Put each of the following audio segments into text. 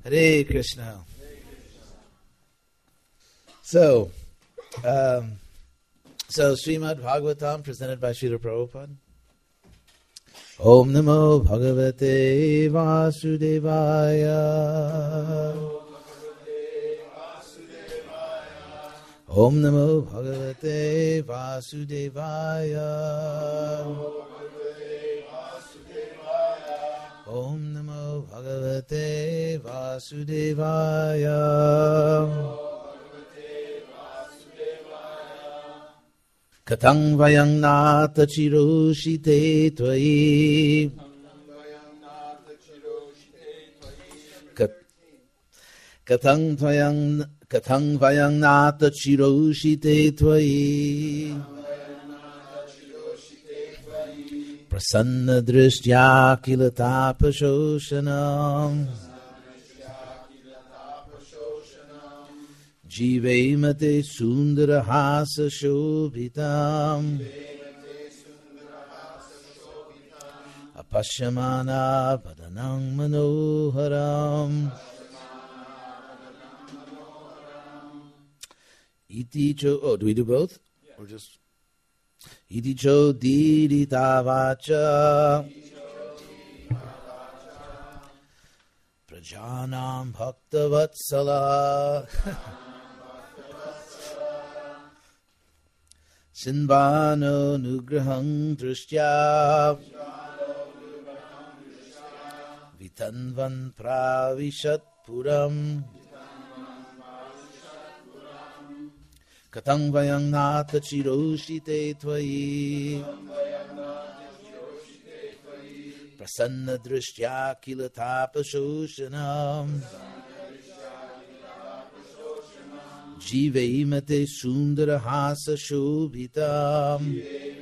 Hare Krishna. So Srimad Bhagavatam presented by Srila Prabhupada. Om Namo Bhagavate Vasudevaya. Om Namo Bhagavate Vasudevaya. Om Namo Bhagavate Vasudevaya. Katang vayang nata chiroshite tvai. Katang vayang nata chiroshite tvai. Prasanna drishtya kilatapashoshanam. Jivemate sundara hasa shobhitam. Apashyamana vadanang manoharam. Iti cho, oh, do we do both? Or just? Iti cho dirita vacha. Prajanam bhakta vatsala. Sinvano nugrahang drishtya. Vitanvan pravishat puram. Katang vayang nata chiroshite tvai. Prasanna drishtya kilatapashoshanam. Jiveimate sundara hasa shobhitam.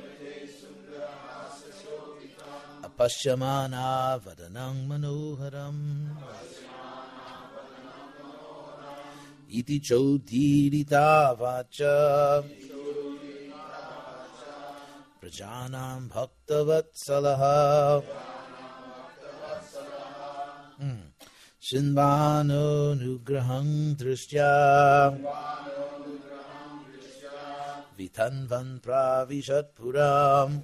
Apashyamana vadanang manoharam. Iti chodirita vacha. Prajanam bhaktavatsalah. Shinvano nugrahang drishtya. Vitanvan pravishat puram.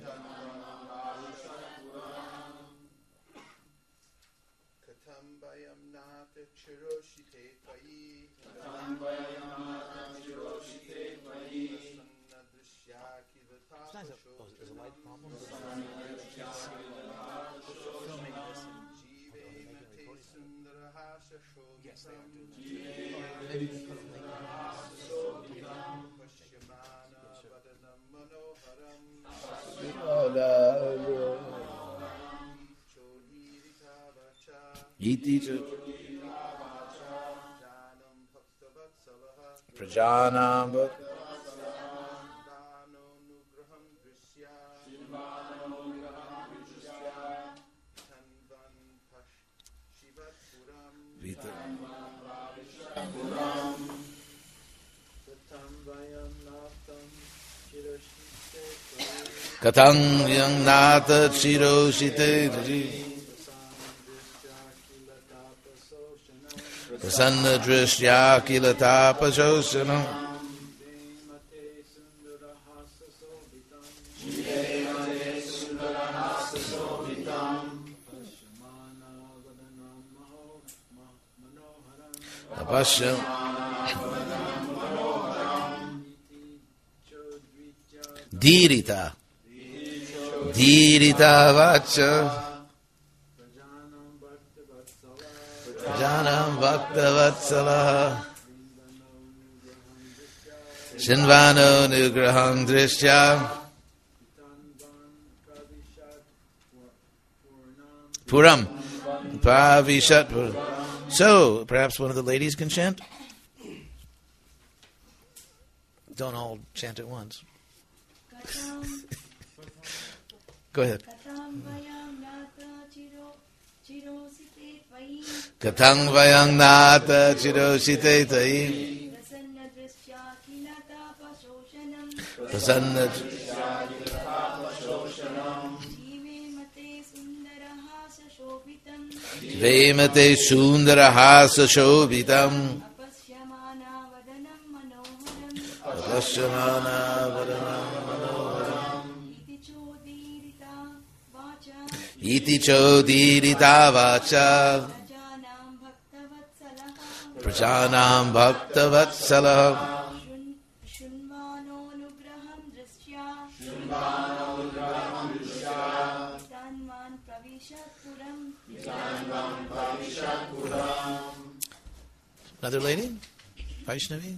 Prajanam Katang yang nata chiroshite Prasanna drishtya kilatapashoshanam. Apashyam Dirita vacha. Janam bhakta vatsala. Shinvano nugraham drishtya. Puram Pavishat. So, perhaps one of the ladies can chant? Don't all chant at once. Go ahead. Katang vayang nata chiroshite tai. Prasanna Vemate Sundarahasa Shobhitam Apashyamana Vadanam Manoharam Iti Chodirita Vacha Prajanam Bhaktavatsala Another lady? Vaishnavi?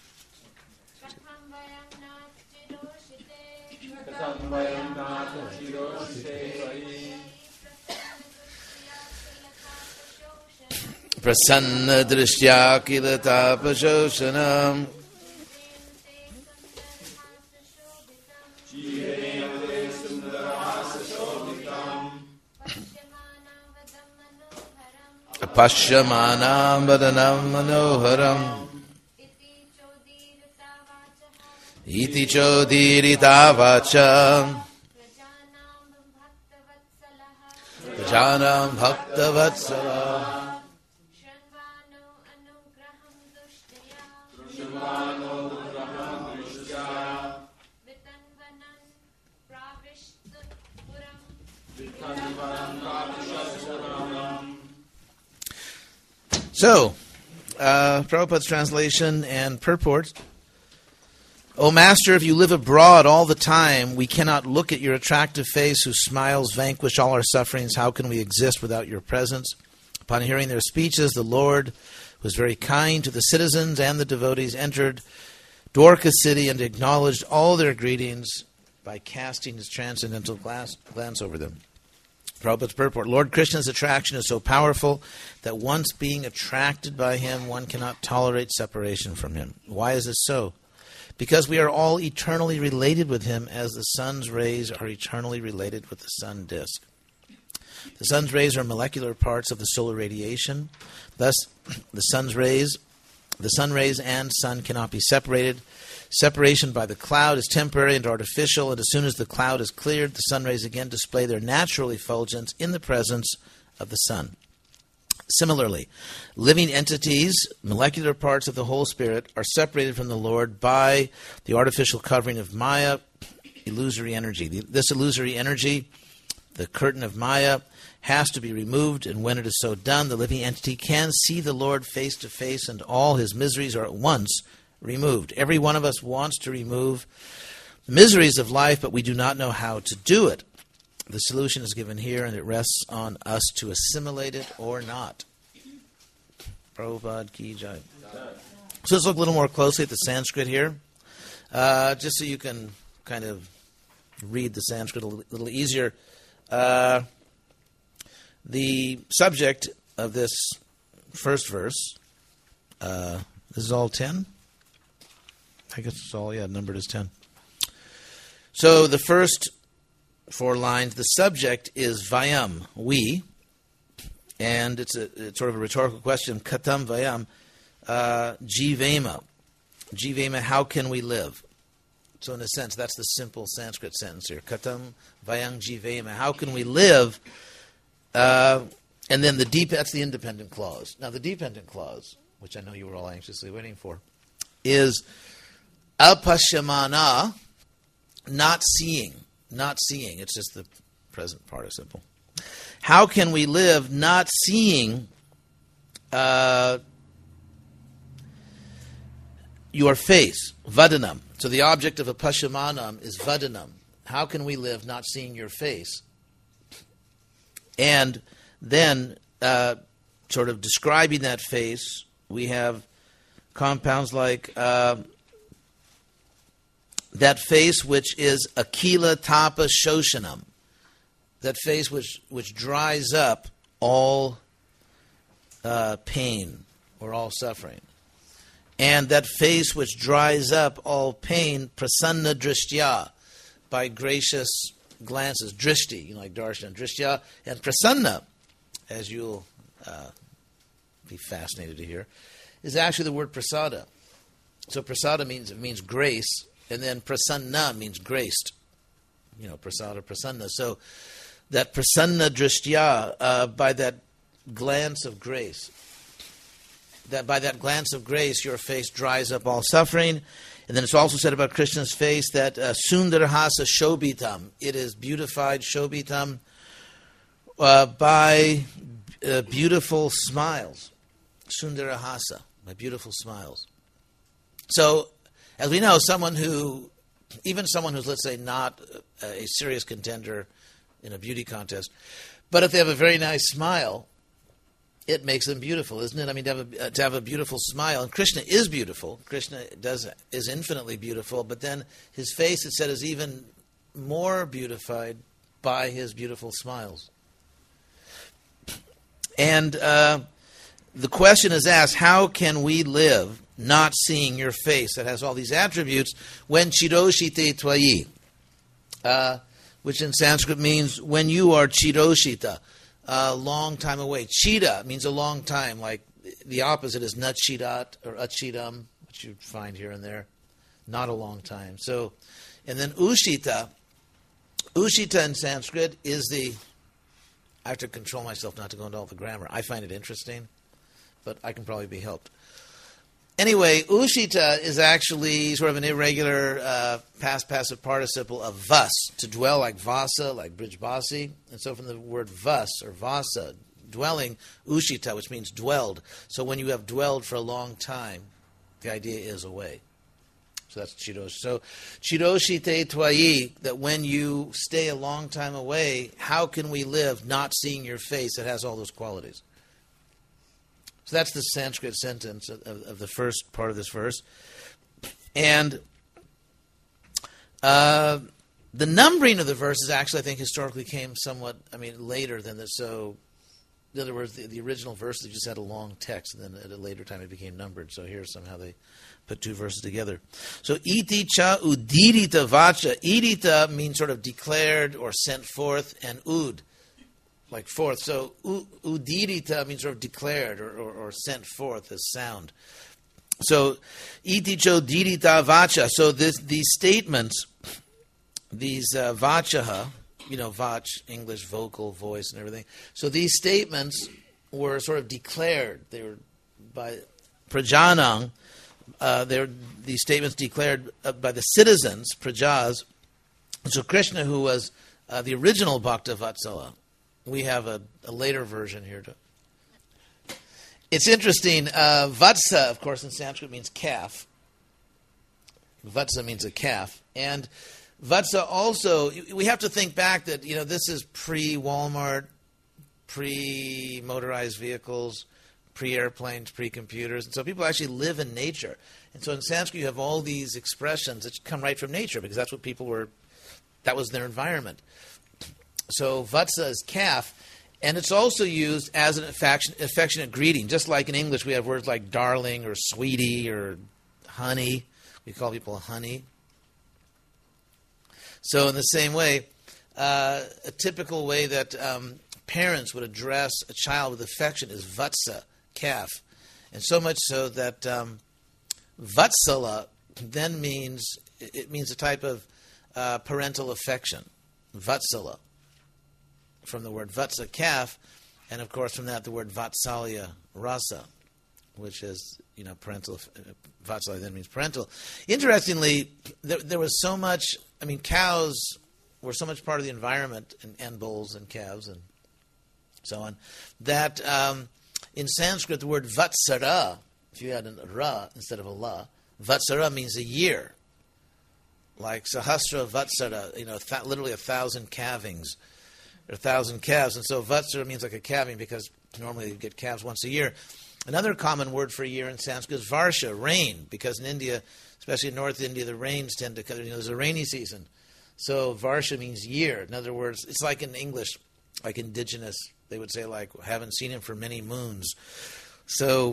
Prasanna Drishtya Kilata Pashoshanam Apashyamanam Vadanam Manoharam Iti Chodirita Vacha Prajanam Bhaktavatsala So, Prabhupada's translation and purport. O Master, if you live abroad all the time, we cannot look at your attractive face whose smiles vanquish all our sufferings. How can we exist without your presence? Upon hearing their speeches, the Lord was very kind to the citizens and the devotees, entered Dwarka city and acknowledged all their greetings by casting his transcendental glance over them. Prabhupada's purport. Lord Krishna's attraction is so powerful that once being attracted by him, one cannot tolerate separation from him. Why is this so? Because we are all eternally related with him as the sun's rays are eternally related with the sun disk. The sun's rays are molecular parts of the solar radiation. Thus, the sun rays and sun cannot be separated. Separation by the cloud is temporary and artificial, and as soon as the cloud is cleared, the sun rays again display their natural effulgence in the presence of the sun. Similarly, living entities, molecular parts of the whole spirit, are separated from the Lord by the artificial covering of Maya, illusory energy. This illusory energy, the curtain of Maya, has to be removed, and when it is so done, the living entity can see the Lord face to face, and all his miseries are at once removed. Every one of us wants to remove the miseries of life, but we do not know how to do it. The solution is given here, and it rests on us to assimilate it or not. Prabhupada Ki Jai. So let's look a little more closely at the Sanskrit here, just so you can kind of read the Sanskrit a little easier. The subject of this first verse, this is all 10? I guess it's all, numbered as 10. So the first 4 lines, the subject is Vayam, we, and it's sort of a rhetorical question, Katam Vayam, Jivema. Jivema, how can we live? So in a sense, that's the simple Sanskrit sentence here. Katam Vayam Jivema, how can we live? And then that's the independent clause. Now the dependent clause, which I know you were all anxiously waiting for, is apashyamana, not seeing. Not seeing. It's just the present participle. How can we live not seeing your face? Vadanam. So the object of apashyamanam is vadanam. How can we live not seeing your face? And then, sort of describing that face, we have compounds like that face which is akila tapa shoshanam, that face which dries up all pain or all suffering. And that face which dries up all pain, prasanna drishtya, by gracious glances, drishti, like darshan, drishtya, and prasanna, as you'll be fascinated to hear, is actually the word prasada. So prasada means grace, and then prasanna means graced. Prasada, prasanna. So that prasanna drishtya, by that glance of grace. That by that glance of grace, your face dries up all suffering. And then it's also said about Krishna's face that sundarahasa shobhitam. It is beautified, shobhitam, by beautiful smiles. Sundarahasa, by beautiful smiles. So, as we know, even someone who's, let's say, not a serious contender in a beauty contest, but if they have a very nice smile, it makes them beautiful, isn't it? I mean, to have a beautiful smile, and Krishna is beautiful. Krishna is infinitely beautiful, but then his face, it said, is even more beautified by his beautiful smiles. And the question is asked: how can we live not seeing your face that has all these attributes when chiroshite twayi, which in Sanskrit means when you are chiroshita, a long time away. Chita means a long time, like the opposite is nachidat or achidam, which you find here and there, not a long time. So, and then ushita in Sanskrit is I have to control myself not to go into all the grammar. I find it interesting, but I can probably be helped. Anyway, ushita is actually sort of an irregular past passive participle of vas, to dwell, like vasa, like brijbasi. And so from the word vas or vasa, dwelling, ushita, which means dwelled. So when you have dwelled for a long time, the idea is away. So that's chirosh. So chiroshite twayi, that when you stay a long time away, how can we live not seeing your face that has all those qualities? So that's the Sanskrit sentence of the first part of this verse. And the numbering of the verses actually, I think, historically came somewhat, later than this. So, in other words, the original verses just had a long text, and then at a later time it became numbered. So here somehow they put two verses together. So, iti cha udirita vacha. Idita means sort of declared or sent forth, and ud, like forth. So udirita means sort of declared or sent forth as sound. So iticho dirita vacha. So these statements, these vachaha, vach, English, vocal, voice, and everything. So these statements were sort of declared. They were by prajanang. These statements declared by the citizens, prajas. So Krishna, who was the original Bhakta Vatsala. We have a later version here. It's interesting. Vatsa, of course, in Sanskrit means calf. Vatsa means a calf. And Vatsa also, we have to think back that, this is pre-Walmart, pre-motorized vehicles, pre-airplanes, pre-computers. And so people actually live in nature. And so in Sanskrit you have all these expressions that come right from nature because that's what that was their environment. So vatsa is calf, and it's also used as an affectionate greeting. Just like in English we have words like darling or sweetie or honey. We call people honey. So in the same way, a typical way that parents would address a child with affection is vatsa, calf. And so much so that vatsala then means a type of parental affection. Vatsala. From the word vatsa, calf, and of course from that the word vatsalya, rasa, which is, parental. Vatsalya then means parental. Interestingly, there was so much, cows were so much part of the environment, and bulls and calves and so on, that in Sanskrit the word vatsara, if you had a ra instead of a la, vatsara means a year. Like sahasra vatsara, literally 1,000 calvings. There are 1,000 calves, and so vatsara means like a calving because normally you get calves once a year. Another common word for a year in Sanskrit is varsha, rain, because in India, especially in North India, the rains tend to come. There's a rainy season. So varsha means year. In other words, it's like in English, like indigenous, they would say like, haven't seen him for many moons. So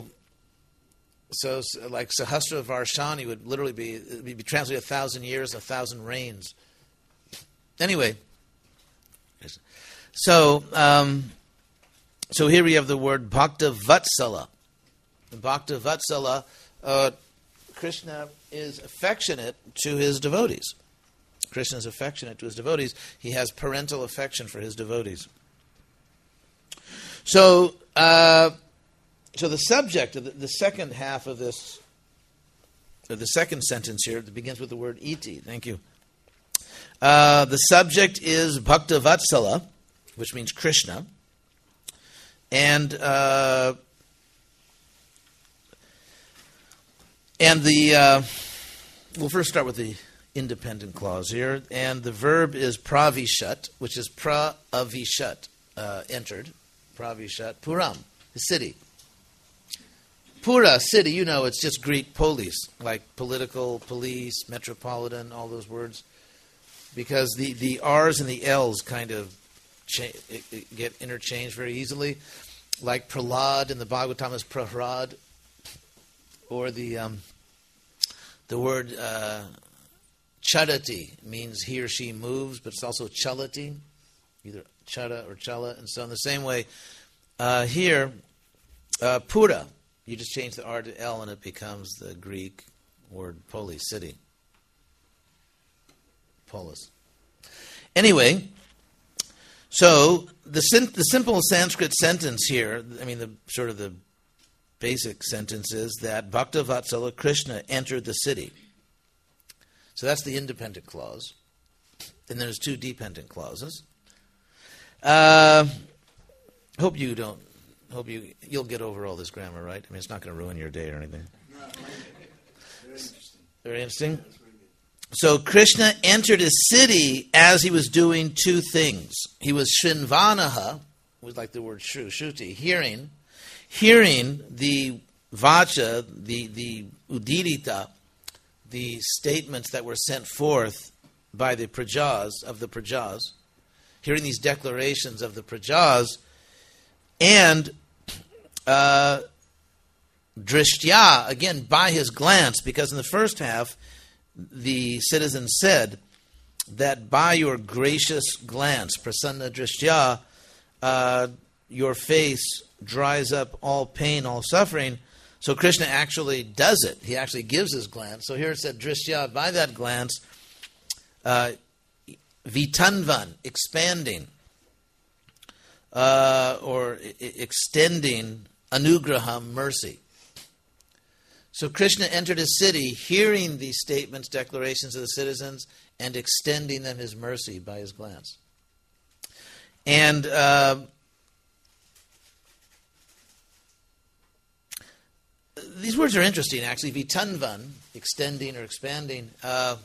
like sahasra varshani would literally be translated 1,000 years, 1,000 rains. Anyway. So here we have the word Bhakta Vatsala. Bhakta Vatsala, Krishna is affectionate to his devotees. Krishna is affectionate to his devotees. He has parental affection for his devotees. So the subject of the second half of this, or the second sentence here, that begins with the word iti. Thank you. The subject is Bhaktavatsala, which means Krishna. And we'll first start with the independent clause here. And the verb is pravishat, which is pra-avishat, entered. Pravishat. Puram, the city. Pura, city, you know, it's just Greek polis, like political, police, metropolitan, all those words. Because the R's and the L's kind of get interchanged very easily. Like Prahlad in the Bhagavatam is Prahrad. Or the word charati means he or she moves, but it's also chalati, either chara or chala. And so in the same way, here, pura, you just change the R to L and it becomes the Greek word polis, city. Polis. Anyway, so the simple Sanskrit sentence here, I mean, the basic sentence is that Bhaktavatsala Krishna entered the city. So that's the independent clause. And there's two dependent clauses. Hope you'll get over all this grammar, right? I mean, it's not going to ruin your day or anything. No, very interesting. Very interesting. So Krishna entered a city as he was doing two things. He was Shrinvanaha, was like the word shruti, hearing the vacha, the udirita, the statements that were sent forth by the prajas, hearing these declarations of the prajas, and drishtya, again, by his glance, because in the first half, the citizens said that by your gracious glance, prasanna drishtya, your face dries up all pain, all suffering. So Krishna actually does it. He actually gives his glance. So here it said drishtya, by that glance, vitanvan, expanding, or extending anugraham, mercy. So Krishna entered a city, hearing these statements, declarations of the citizens, and extending them his mercy by his glance. And these words are interesting, actually. Vitanvan, extending or expanding. The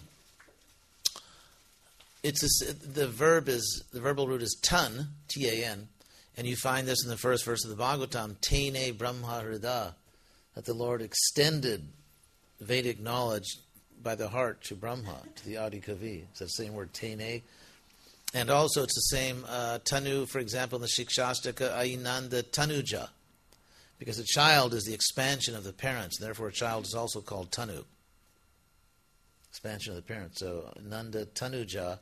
verbal root is tan, T-A-N, and you find this in the first verse of the Bhagavatam, Tene Brahma Hrida, that the Lord extended Vedic knowledge by the heart to Brahma, to the Adi Kavi. It's that same word, Tene. And also it's the same Tanu, for example, in the Shikshastaka, Ainanda Tanuja, because a child is the expansion of the parents, and therefore a child is also called Tanu. Expansion of the parents. So Nanda Tanuja,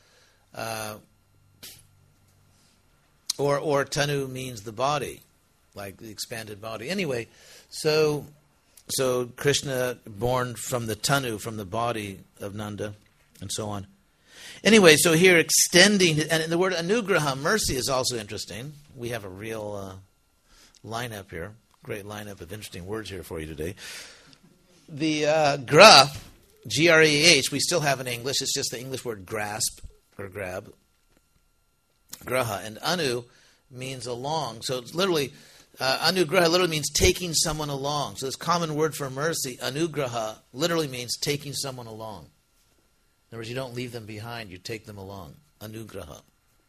or Tanu means the body, like the expanded body. Anyway, so Krishna born from the Tanu, from the body of Nanda, and so on. Anyway, so here extending, and the word anugraha, mercy, is also interesting. We have a real lineup here, great lineup of interesting words here for you today. The gra, G-R-A-H, we still have in English. It's just the English word grasp or grab. Graha. And anu means along. So it's literally, anugraha literally means taking someone along. So this common word for mercy, anugraha, literally means taking someone along. In other words, you don't leave them behind, you take them along. Anugraha.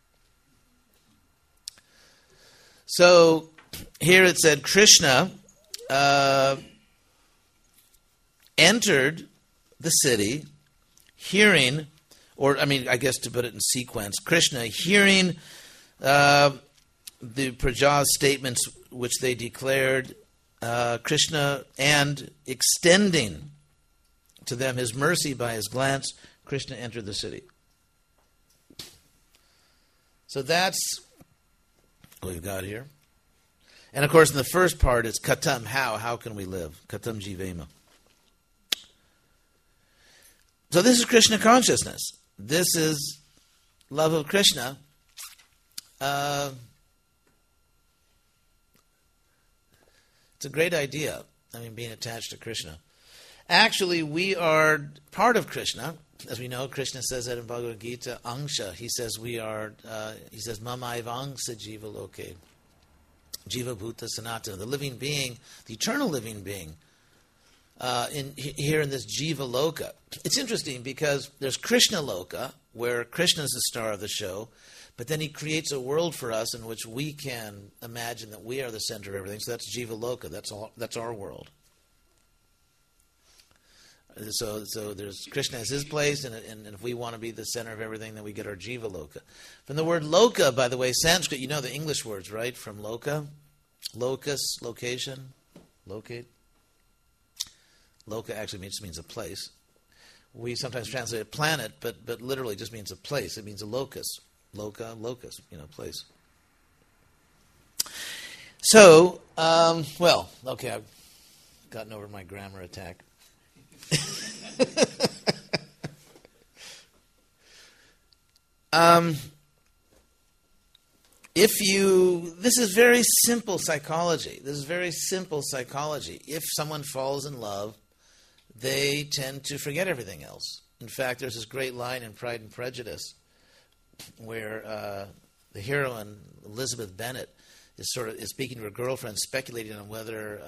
So here it said Krishna entered the city, hearing, or I guess to put it in sequence, Krishna hearing the Praja's statements which they declared, Krishna, and extending to them his mercy by his glance, Krishna entered the city. So that's what we've got here. And of course in the first part it's katam, how can we live? Katam jivema. So this is Krishna consciousness. This is love of Krishna It's a great idea. I mean, being attached to Krishna. Actually, we are part of Krishna. As we know, Krishna says that in Bhagavad Gita, Angsha. He says we are, he says, Mama Angsa Jiva Loke. Jiva Bhuta Sanatana. The living being, the eternal living being, here in this Jiva Loka. It's interesting because there's Krishna Loka, where Krishna is the star of the show, but then he creates a world for us in which we can imagine that we are the center of everything. So that's Jiva Loka. That's our world. So there's Krishna as his place, and if we want to be the center of everything, then we get our Jiva Loka. From the word Loka, by the way, Sanskrit, you know the English words, right? From Loka, locus, location, locate. Loka actually just means a place. We sometimes translate it planet, but literally just means a place. It means a locus. Loka, locus, place. So, okay, I've gotten over my grammar attack. This is very simple psychology. If someone falls in love, they tend to forget everything else. In fact, there's this great line in Pride and Prejudice where the heroine, Elizabeth Bennet, is speaking to her girlfriend, speculating on whether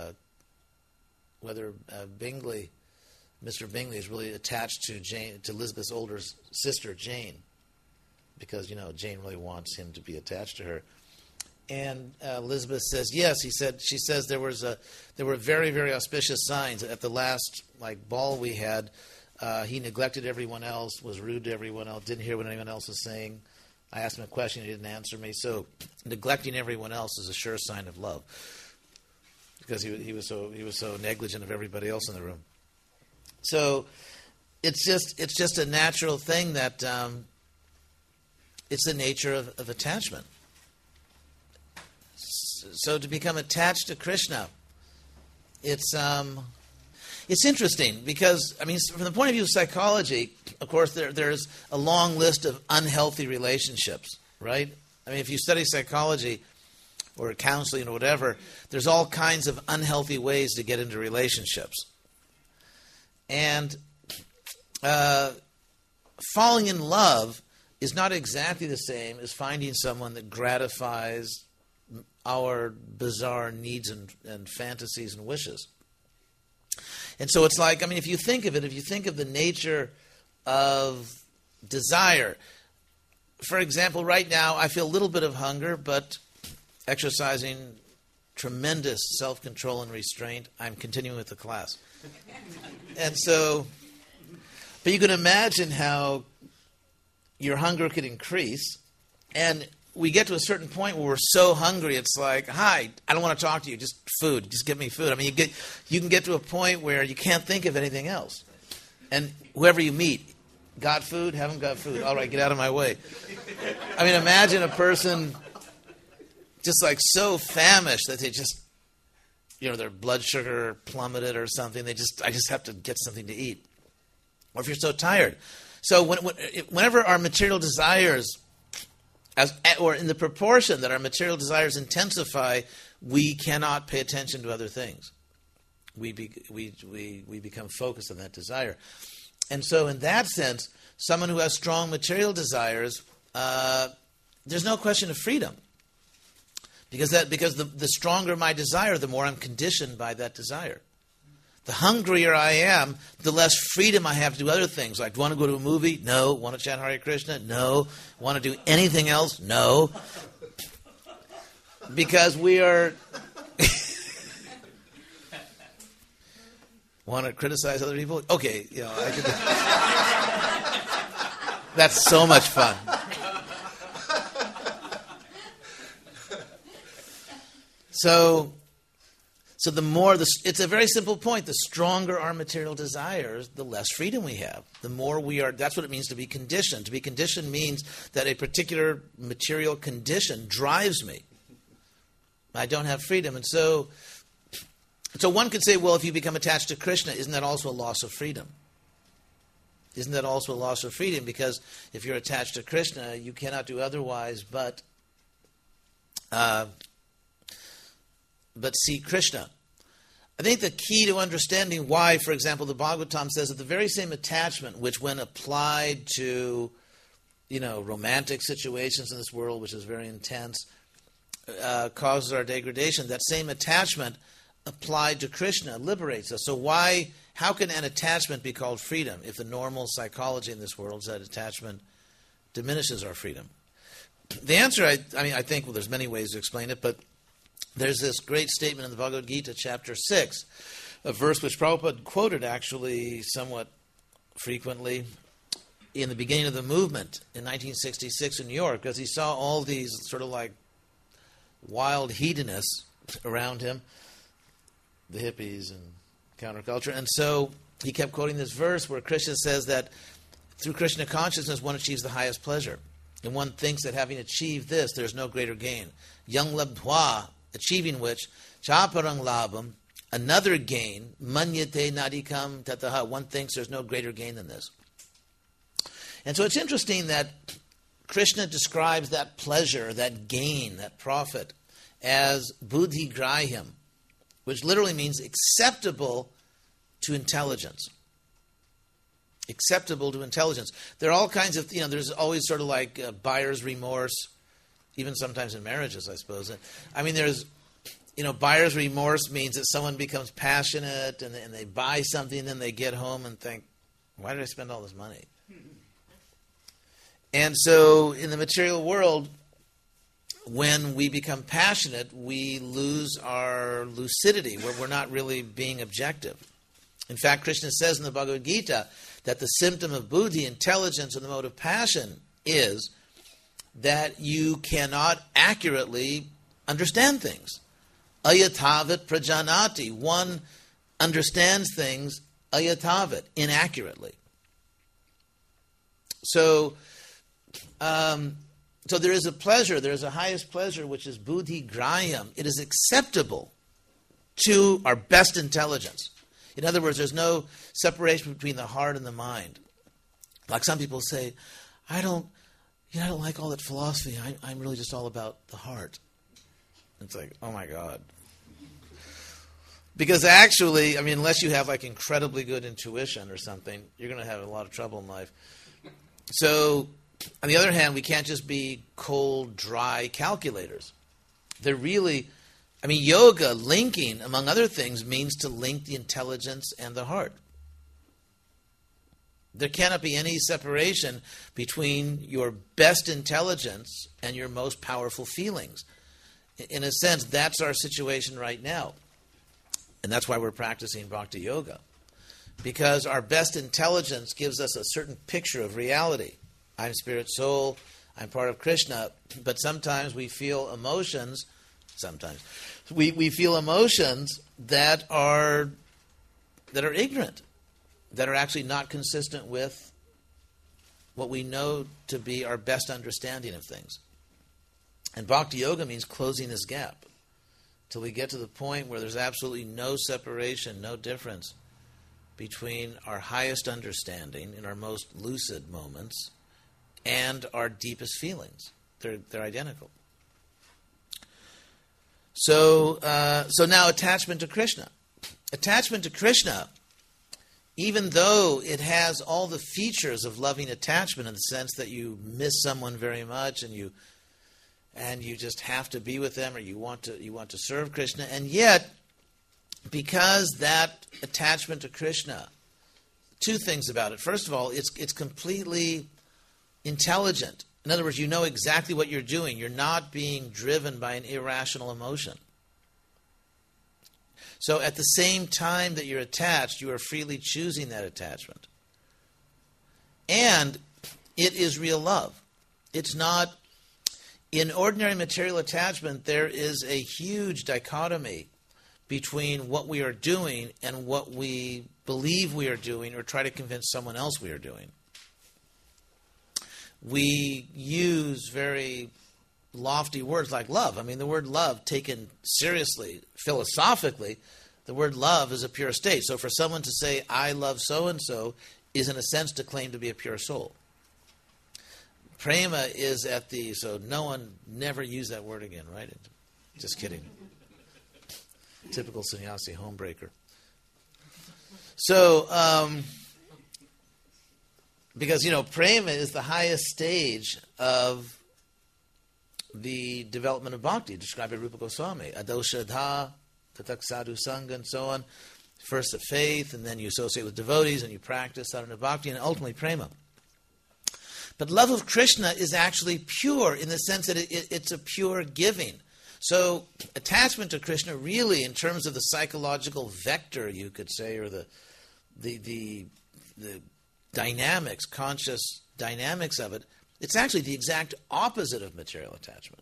Bingley, Mr. Bingley, is really attached to Elizabeth's older sister, Jane, because Jane really wants him to be attached to her. And Elizabeth says yes. She says there were very, very auspicious signs at the last ball we had. He neglected everyone else, was rude to everyone else, didn't hear what anyone else was saying. I asked him a question, he didn't answer me. So neglecting everyone else is a sure sign of love, because he was so negligent of everybody else in the room. So it's just a natural thing that it's the nature of attachment. So to become attached to Krishna, it's interesting because, from the point of view of psychology, of course, there's a long list of unhealthy relationships, right? If you study psychology or counseling or whatever, there's all kinds of unhealthy ways to get into relationships. And falling in love is not exactly the same as finding someone that gratifies our bizarre needs and fantasies and wishes. And so it's like, if you think of it, if you think of the nature of desire, for example, right now I feel a little bit of hunger, but exercising tremendous self-control and restraint, I'm continuing with the class. And so, but you can imagine how your hunger could increase, and we get to a certain point where we're so hungry, it's like, hi, I don't want to talk to you, just food, just give me food. You can get to a point where you can't think of anything else. And whoever you meet, got food, haven't got food, all right, get out of my way. Imagine a person just so famished that they just, their blood sugar plummeted or something. I just have to get something to eat. Or if you're so tired. So whenever our material desires, or in the proportion that our material desires intensify, we cannot pay attention to other things. We become focused on that desire. And so in that sense, someone who has strong material desires, there's no question of freedom. Because the stronger my desire, the more I'm conditioned by that desire. The hungrier I am, the less freedom I have to do other things. Like, do I want to go to a movie? No. Want to chant Hare Krishna? No. Want to do anything else? No. Because we are... Want to criticize other people? Okay, I could... That's so much fun. So the more, it's a very simple point. The stronger our material desires, the less freedom we have. The more we are, that's what it means to be conditioned. To be conditioned means that a particular material condition drives me. I don't have freedom. And so one could say, well, if you become attached to Krishna, isn't that also a loss of freedom? Isn't that also a loss of freedom? Because if you're attached to Krishna, you cannot do otherwise but but see Krishna. I think the key to understanding why, for example, the Bhagavatam says that the very same attachment which when applied to, romantic situations in this world, which is very intense, causes our degradation, that same attachment applied to Krishna liberates us. So how can an attachment be called freedom if the normal psychology in this world is that attachment diminishes our freedom? The answer, I think, there's many ways to explain it, but there's this great statement in the Bhagavad Gita, chapter 6, a verse which Prabhupada quoted actually somewhat frequently in the beginning of the movement in 1966 in New York, because he saw all these sort of like wild hedonists around him, the hippies and counterculture, and so he kept quoting this verse where Krishna says that through Krishna consciousness one achieves the highest pleasure. And one thinks that having achieved this, there's no greater gain. Yang labdhva, achieving which, chaparang labam, another gain, manyate nadikam tataha, one thinks there's no greater gain than this. And so it's interesting that Krishna describes that pleasure, that gain, that profit, as buddhi grahyam, which literally means acceptable to intelligence. Acceptable to intelligence. There are all kinds of, there's always sort of like buyer's remorse, even sometimes in marriages, I suppose. There's, buyer's remorse means that someone becomes passionate and they buy something and then they get home and think, why did I spend all this money? And so in the material world, when we become passionate, we lose our lucidity, where we're not really being objective. In fact, Krishna says in the Bhagavad Gita that the symptom of buddhi, intelligence, and the mode of passion is that you cannot accurately understand things. Ayatavat prajanati. One understands things ayatavat, inaccurately. So there is a pleasure, there is a highest pleasure, which is buddhi grahyam. It is acceptable to our best intelligence. In other words, there's no separation between the heart and the mind. Like some people say, I don't like all that philosophy. I'm really just all about the heart. It's like, oh my God. Because actually, unless you have like incredibly good intuition or something, you're going to have a lot of trouble in life. So, on the other hand, we can't just be cold, dry calculators. They're really... yoga, linking, among other things, means to link the intelligence and the heart. There cannot be any separation between your best intelligence and your most powerful feelings. In a sense, that's our situation right now. And that's why we're practicing Bhakti Yoga. Because our best intelligence gives us a certain picture of reality. I'm spirit soul, I'm part of Krishna, but sometimes we feel emotions, we feel emotions that are ignorant, that are actually not consistent with what we know to be our best understanding of things. And Bhakti Yoga means closing this gap till we get to the point where there's absolutely no separation, no difference between our highest understanding in our most lucid moments and our deepest feelings. They're identical. So now attachment to Krishna. Attachment to Krishna, even though it has all the features of loving attachment in the sense that you miss someone very much and you just have to be with them, or you want to serve Krishna, and yet because that attachment to Krishna, two things about it. First of all, it's completely intelligent. In other words, you know exactly what you're doing. You're not being driven by an irrational emotion. So at the same time that you're attached, you are freely choosing that attachment. And it is real love. It's not... In ordinary material attachment, there is a huge dichotomy between what we are doing and what we believe we are doing or try to convince someone else we are doing. We use very lofty words like love. The word love, taken seriously, philosophically, the word love is a pure state. So for someone to say, I love so-and-so, is in a sense to claim to be a pure soul. Prema is so no one never use that word again, right? Just kidding. Typical sannyasi homebreaker. So, because, prema is the highest stage of the development of bhakti, described by Rupa Goswami. Adoshadha, tatak sadhu sangha, and so on. First the faith, and then you associate with devotees, and you practice sadhana bhakti, and ultimately prema. But love of Krishna is actually pure in the sense that it's a pure giving. So attachment to Krishna really, in terms of the psychological vector, you could say, or the dynamics, conscious dynamics of it, it's actually the exact opposite of material attachment.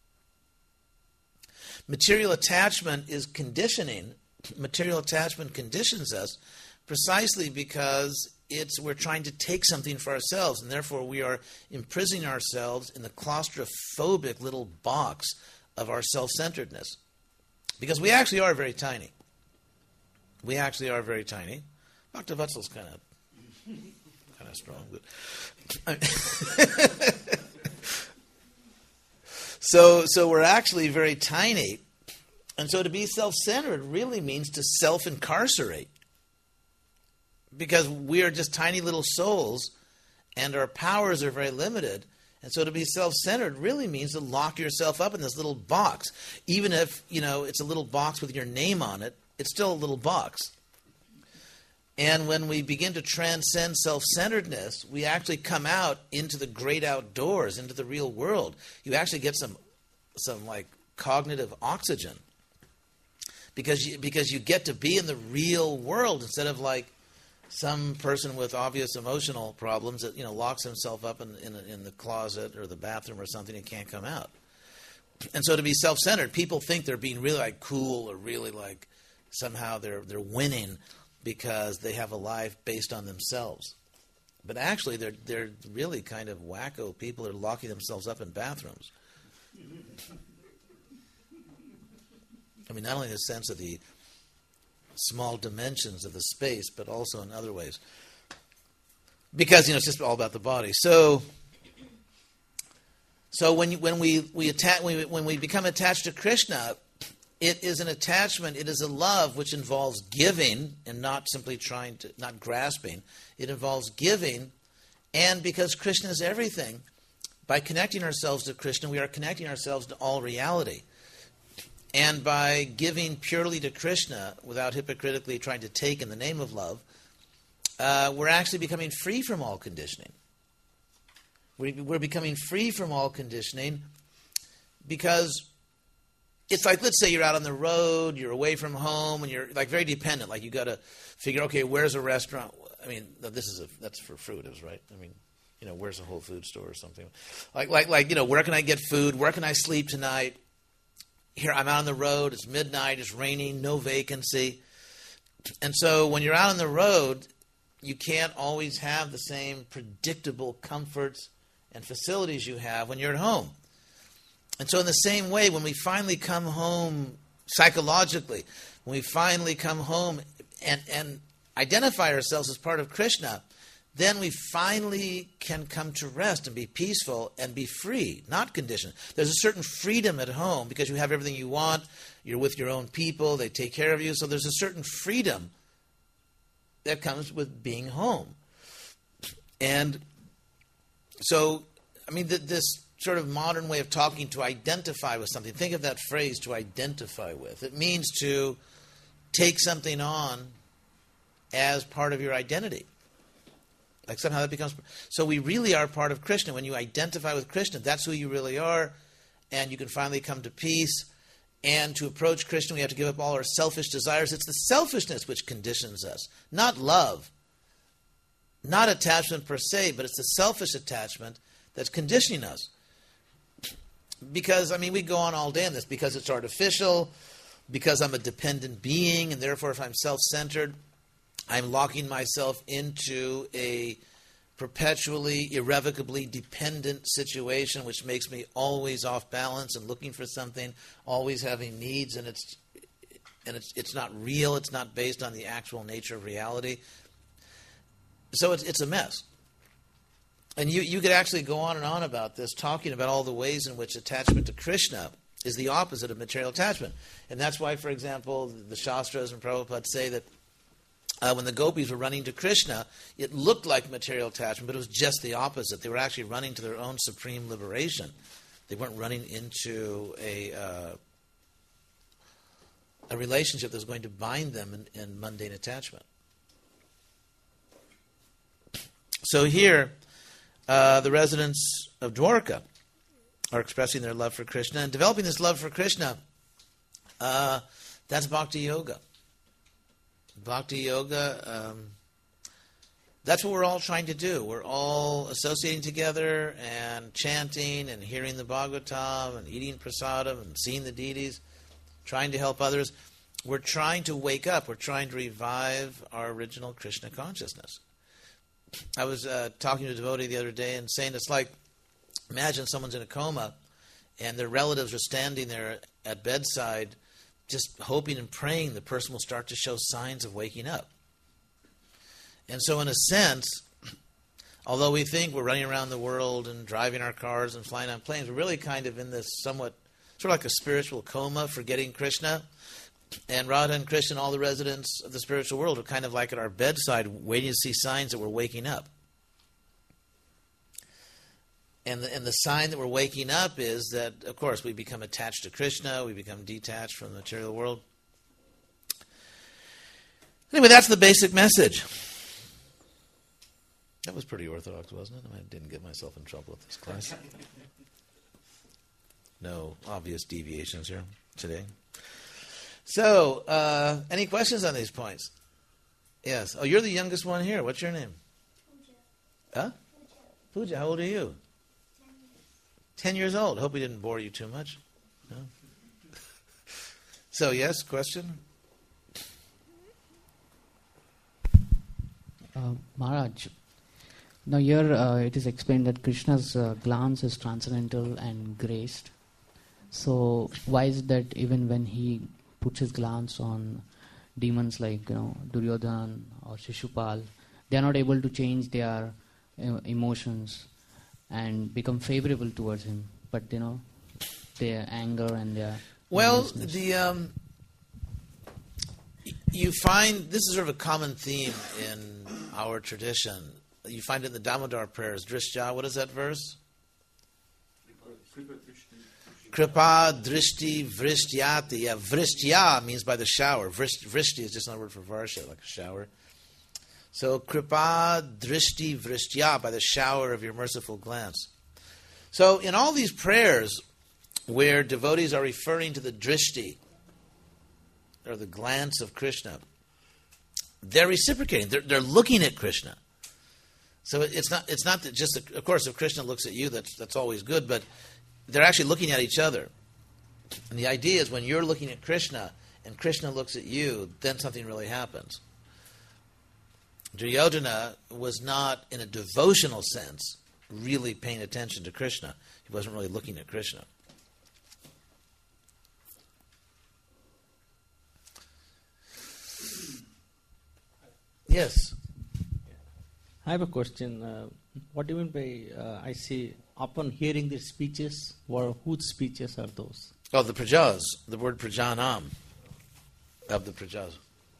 Material attachment is conditioning. Material attachment conditions us precisely because we're trying to take something for ourselves, and therefore we are imprisoning ourselves in the claustrophobic little box of our self-centeredness. Because we actually are very tiny. We actually are very tiny. Dr. Wetzel's kind of strong. But So we're actually very tiny. And so to be self-centered really means to self-incarcerate. Because we are just tiny little souls, and our powers are very limited. And so to be self-centered really means to lock yourself up in this little box. Even if, it's a little box with your name on it, it's still a little box. And when we begin to transcend self-centeredness, we actually come out into the great outdoors, into the real world. You actually get some cognitive oxygen. Because you get to be in the real world instead of some person with obvious emotional problems that locks himself up in the closet or the bathroom or something and can't come out. And so to be self-centered, people think they're being really cool or really somehow they're winning because they have a life based on themselves. But actually they're really kind of wacko people who are locking themselves up in bathrooms. I mean, not only in the sense of the small dimensions of the space, but also in other ways. Because, it's just all about the body. So when we become attached to Krishna, it is an attachment, it is a love which involves giving and not simply not grasping. It involves giving, and because Krishna is everything, by connecting ourselves to Krishna, we are connecting ourselves to all reality. And by giving purely to Krishna, without hypocritically trying to take in the name of love, we're actually becoming free from all conditioning. We're becoming free from all conditioning because it's let's say you're out on the road, you're away from home, and you're very dependent. You got to figure, okay, where's a restaurant? I mean, that's for fruit, right? I mean, where's a Whole Food store or something? Where can I get food? Where can I sleep tonight? Here, I'm out on the road, it's midnight, it's raining, no vacancy. And so when you're out on the road, you can't always have the same predictable comforts and facilities you have when you're at home. And so in the same way, when we finally come home psychologically, when we finally come home and identify ourselves as part of Krishna, then we finally can come to rest and be peaceful and be free, not conditioned. There's a certain freedom at home because you have everything you want. You're with your own people. They take care of you. So there's a certain freedom that comes with being home. And so, this sort of modern way of talking, to identify with something, think of that phrase, to identify with. It means to take something on as part of your identity. Somehow that becomes... So we really are part of Krishna. When you identify with Krishna, that's who you really are, and you can finally come to peace. And to approach Krishna, we have to give up all our selfish desires. It's the selfishness which conditions us, not love, not attachment per se, but it's the selfish attachment that's conditioning us. Because, we go on all day on this, because it's artificial, because I'm a dependent being, and therefore if I'm self-centered, I'm locking myself into a perpetually, irrevocably dependent situation, which makes me always off balance and looking for something, always having needs, and it's not real. It's not based on the actual nature of reality. So it's a mess. And you could actually go on and on about this, talking about all the ways in which attachment to Krishna is the opposite of material attachment. And that's why, for example, the Shastras and Prabhupada say that when the gopis were running to Krishna, it looked like material attachment, but it was just the opposite. They were actually running to their own supreme liberation. They weren't running into a relationship that was going to bind them in mundane attachment. So here, the residents of Dwarka are expressing their love for Krishna and developing this love for Krishna. That's Bhakti Yoga. Bhakti Yoga, that's what we're all trying to do. We're all associating together and chanting and hearing the Bhagavatam and eating prasadam and seeing the deities, trying to help others. We're trying to wake up. We're trying to revive our original Krishna consciousness. I was talking to a devotee the other day and saying it's like, imagine someone's in a coma and their relatives are standing there at bedside just hoping and praying the person will start to show signs of waking up. And so in a sense, although we think we're running around the world and driving our cars and flying on planes, we're really kind of in this somewhat, sort of like a spiritual coma, forgetting Krishna. And Radha and Krishna and all the residents of the spiritual world are kind of like at our bedside waiting to see signs that we're waking up. And the sign that we're waking up is that, of course, we become attached to Krishna, we become detached from the material world. Anyway, that's the basic message. That was pretty orthodox, wasn't it? I didn't get myself in trouble with this class. No obvious deviations here today. So, any questions on these points? Yes. Oh, you're the youngest one here. What's your name? Pooja. Huh? Pooja, how old are you? 10 years old. Hope we didn't bore you too much. No? So, yes, question? Maharaj, now here it is explained that Krishna's glance is transcendental and graced. So, why is it that even when he puts his glance on demons like Duryodhan or Shishupal, they are not able to change their emotions and become favorable towards him, but their anger and their you find this is sort of a common theme in our tradition. You find it in the Damodar prayers. Drishtya, what is that verse? Kripa, drishti, vrishtyati. Yeah, vrishtya means by the shower. Vrishti is just another word for varsha, like a shower. So, kripa, drishti, vrishtya, by the shower of your merciful glance. So, in all these prayers where devotees are referring to the drishti, or the glance of Krishna, they're reciprocating. They're looking at Krishna. So it's not that just, of course, if Krishna looks at you, that's always good, but they're actually looking at each other. And the idea is when you're looking at Krishna and Krishna looks at you, then something really happens. Duryodhana was not, in a devotional sense, really paying attention to Krishna. He wasn't really looking at Krishna. Yes. I have a question. What do you mean by, I see, upon hearing these speeches, whose speeches are those? Oh, the prajas. The word prajanam of the prajas.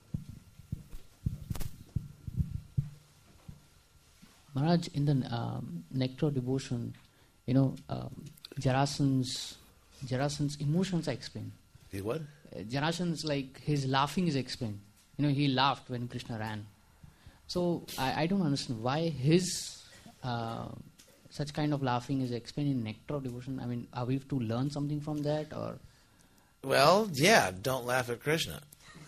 Maharaj, in the Nectar devotion, Jarasandha's emotions are explained. The what? Jarasandha's, like, his laughing is explained. He laughed when Krishna ran. So I don't understand why his such kind of laughing is explained in Nectar devotion. I mean, are we to learn something from that, or? Well, yeah, don't laugh at Krishna.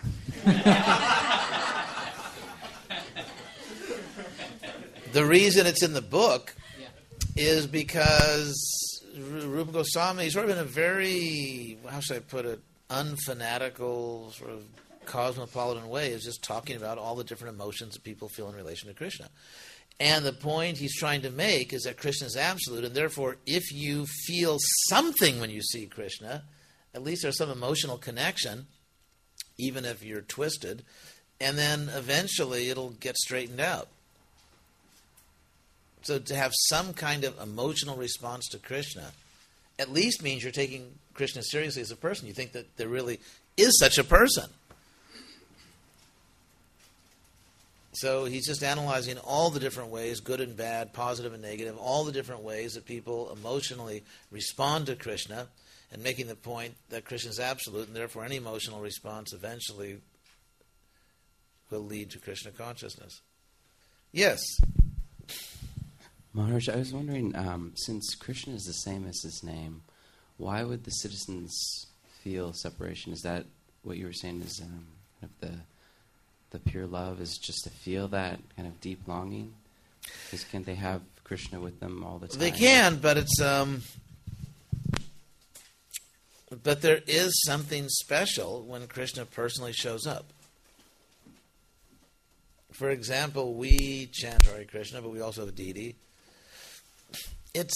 The reason it's in the book is because Rupa Goswami, he's sort of in a very, how should I put it, unfanatical, sort of cosmopolitan way, is just talking about all the different emotions that people feel in relation to Krishna. And the point he's trying to make is that Krishna is absolute, and therefore if you feel something when you see Krishna, at least there's some emotional connection, even if you're twisted, and then eventually it'll get straightened out. So to have some kind of emotional response to Krishna, at least means you're taking Krishna seriously as a person. You think that there really is such a person. So he's just analyzing all the different ways, good and bad, positive and negative, all the different ways that people emotionally respond to Krishna, and making the point that Krishna is absolute, and therefore any emotional response eventually will lead to Krishna consciousness. Yes? Maharaj, I was wondering, since Krishna is the same as his name, why would the citizens feel separation? Is that what you were saying is kind of the pure love is just to feel that kind of deep longing? Because can't they have Krishna with them all the time? They can, but it's but there is something special when Krishna personally shows up. For example, we chant Hare Krishna, but we also have a deity. It's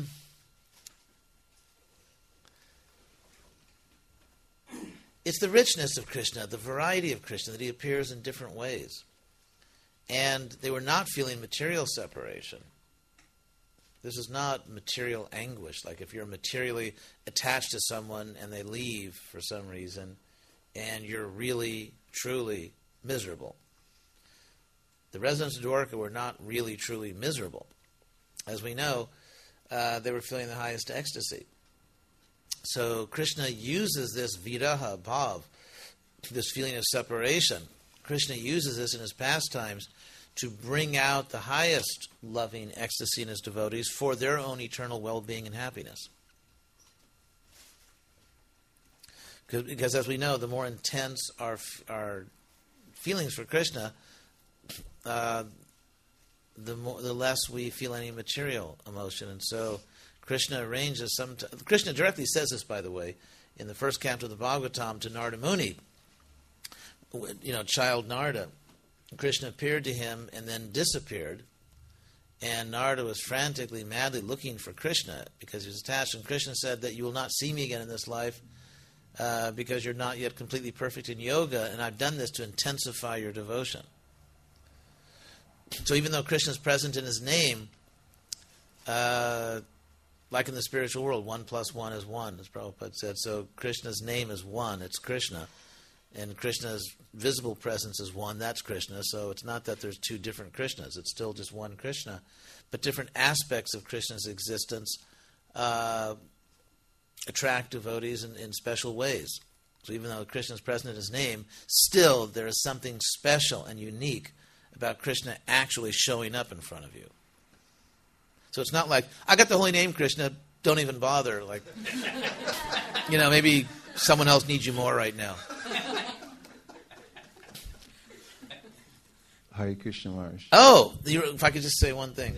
the richness of Krishna, the variety of Krishna, that he appears in different ways. And they were not feeling material separation. This is not material anguish, like if you're materially attached to someone and they leave for some reason, and you're really, truly miserable. The residents of Dwarka were not really, truly miserable. As we know, they were feeling the highest ecstasy. So Krishna uses this viraha bhav, this feeling of separation. Krishna uses this in his pastimes to bring out the highest loving ecstasy in his devotees for their own eternal well-being and happiness. Because as we know, the more intense our feelings for Krishna, the less we feel any material emotion. And so Krishna arranges Krishna directly says this, by the way, in the first canto of the Bhagavatam to Narada Muni, child Narada. Krishna appeared to him and then disappeared, and Narada was frantically, madly looking for Krishna because he was attached. And Krishna said that you will not see me again in this life because you're not yet completely perfect in yoga, and I've done this to intensify your devotion. So even though Krishna is present in his name, like in the spiritual world, 1 + 1 is 1, as Prabhupada said. So Krishna's name is one, it's Krishna. And Krishna's visible presence is one, that's Krishna. So it's not that there's two different Krishnas, it's still just one Krishna. But different aspects of Krishna's existence attract devotees in special ways. So even though Krishna is present in his name, still there is something special and unique about Krishna actually showing up in front of you. So it's not like, I got the holy name Krishna, don't even bother. Like, maybe someone else needs you more right now. Hare Krishna Maharaj. Oh, if I could just say one thing.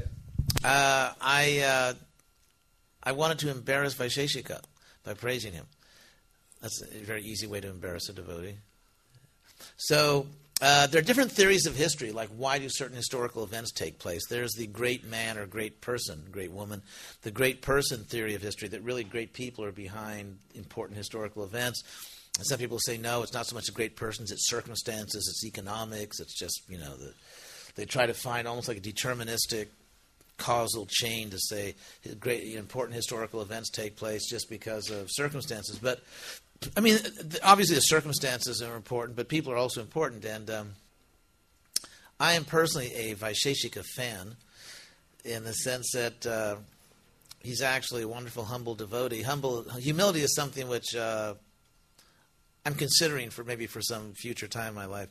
I wanted to embarrass Vaisheshika by praising him. That's a very easy way to embarrass a devotee. So there are different theories of history, like why do certain historical events take place. There's the great man or great person, great woman, the great person theory of history, that really great people are behind important historical events. And some people say, no, it's not so much the great persons, it's circumstances, it's economics, it's just, they try to find almost like a deterministic causal chain to say great important historical events take place just because of circumstances. But, obviously the circumstances are important, but people are also important. And I am personally a Vaisheshika fan in the sense that he's actually a wonderful, humble devotee. Humility is something which I'm considering for some future time in my life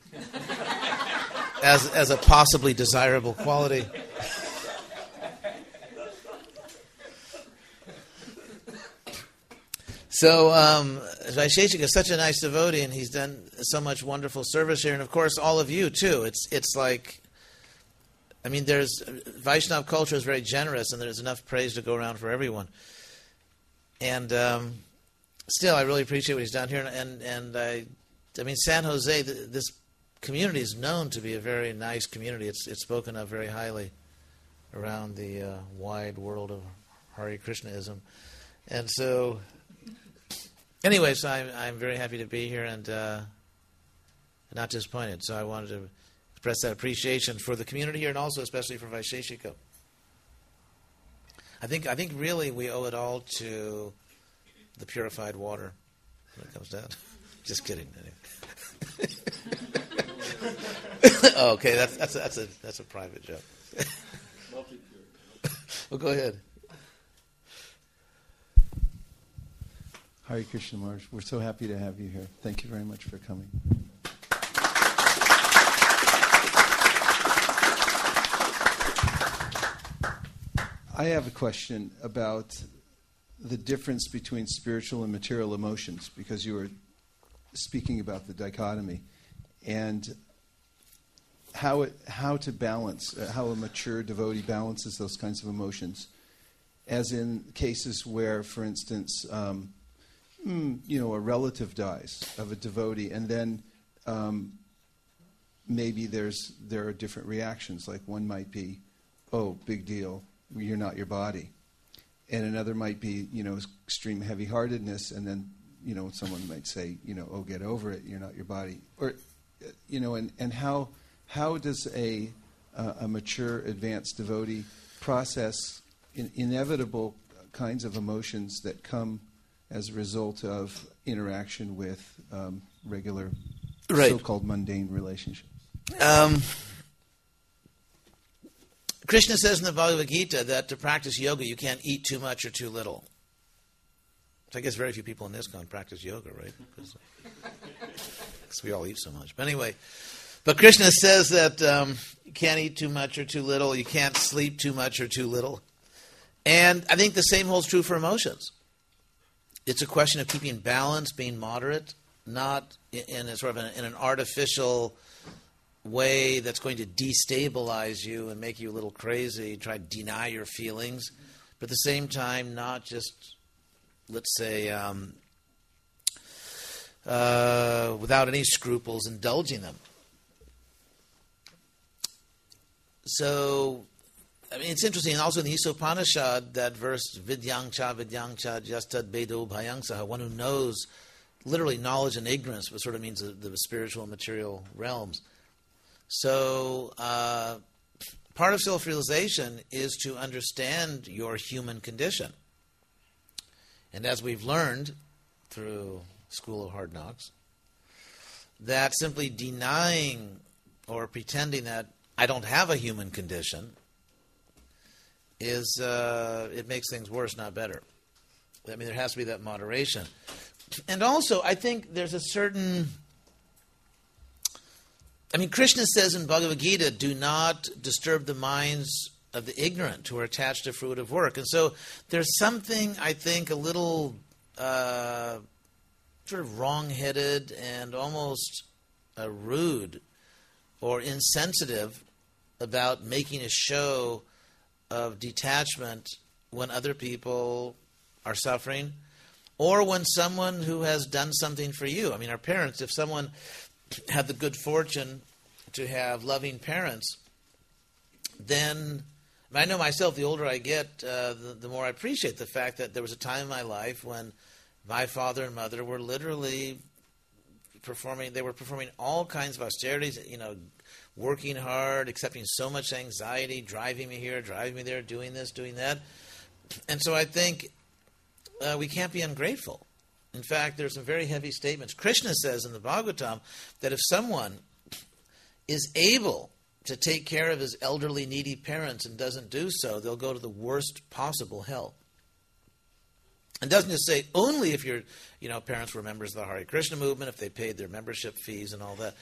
as a possibly desirable quality. So Vaisheshika is such a nice devotee, and he's done so much wonderful service here, and of course all of you too. It's like, there's Vaishnav culture is very generous, and there's enough praise to go around for everyone. And still, I really appreciate what he's done here, and San Jose, this community is known to be a very nice community. It's spoken of very highly around the wide world of Hare Krishnaism, and so. Anyway, so I'm very happy to be here and not disappointed. So I wanted to express that appreciation for the community here and also especially for Vaisheshika. I think really we owe it all to the purified water when it comes down. Just kidding. Okay, that's a private joke. Well, go ahead. Hare Krishna Maharaj, we're so happy to have you here. Thank you very much for coming. I have a question about the difference between spiritual and material emotions, because you were speaking about the dichotomy and how to balance, how a mature devotee balances those kinds of emotions, as in cases where, for instance, a relative dies of a devotee, and then maybe there are different reactions. Like one might be, "Oh, big deal, you're not your body," and another might be, extreme heavy-heartedness, and then someone might say, "Oh, get over it, you're not your body," or and how does a mature, advanced devotee process inevitable kinds of emotions that come as a result of interaction with regular, so-called mundane relationships? Krishna says in the Bhagavad Gita that to practice yoga, you can't eat too much or too little. So I guess very few people in ISKCON practice yoga, right? Because we all eat so much. But anyway, Krishna says that you can't eat too much or too little. You can't sleep too much or too little. And I think the same holds true for emotions. It's a question of keeping balance, being moderate, not in a sort of in an artificial way that's going to destabilize you and make you a little crazy, try to deny your feelings, but at the same time not just, let's say, without any scruples, indulging them. So, it's interesting, also in the Isopanishad, that verse, vidyangcha justad bedo bhayangsaha, one who knows, literally knowledge and ignorance, but sort of means the spiritual and material realms. So, part of self-realization is to understand your human condition. And as we've learned through School of Hard Knocks, that simply denying or pretending that I don't have a human condition is, it makes things worse, not better. I mean, there has to be that moderation. And also, I think there's a certain... Krishna says in Bhagavad Gita, do not disturb the minds of the ignorant who are attached to fruitive work. And so there's something, I think, a little sort of wrong-headed and almost rude or insensitive about making a show of detachment when other people are suffering, or when someone who has done something for you. Our parents, if someone had the good fortune to have loving parents, then I know myself, the older I get, the more I appreciate the fact that there was a time in my life when my father and mother were literally performing all kinds of austerities, working hard, accepting so much anxiety, driving me here, driving me there, doing this, doing that. And so I think we can't be ungrateful. In fact, there's some very heavy statements. Krishna says in the Bhagavatam that if someone is able to take care of his elderly, needy parents and doesn't do so, they'll go to the worst possible hell. And doesn't just say only if your parents were members of the Hare Krishna movement, if they paid their membership fees and all that.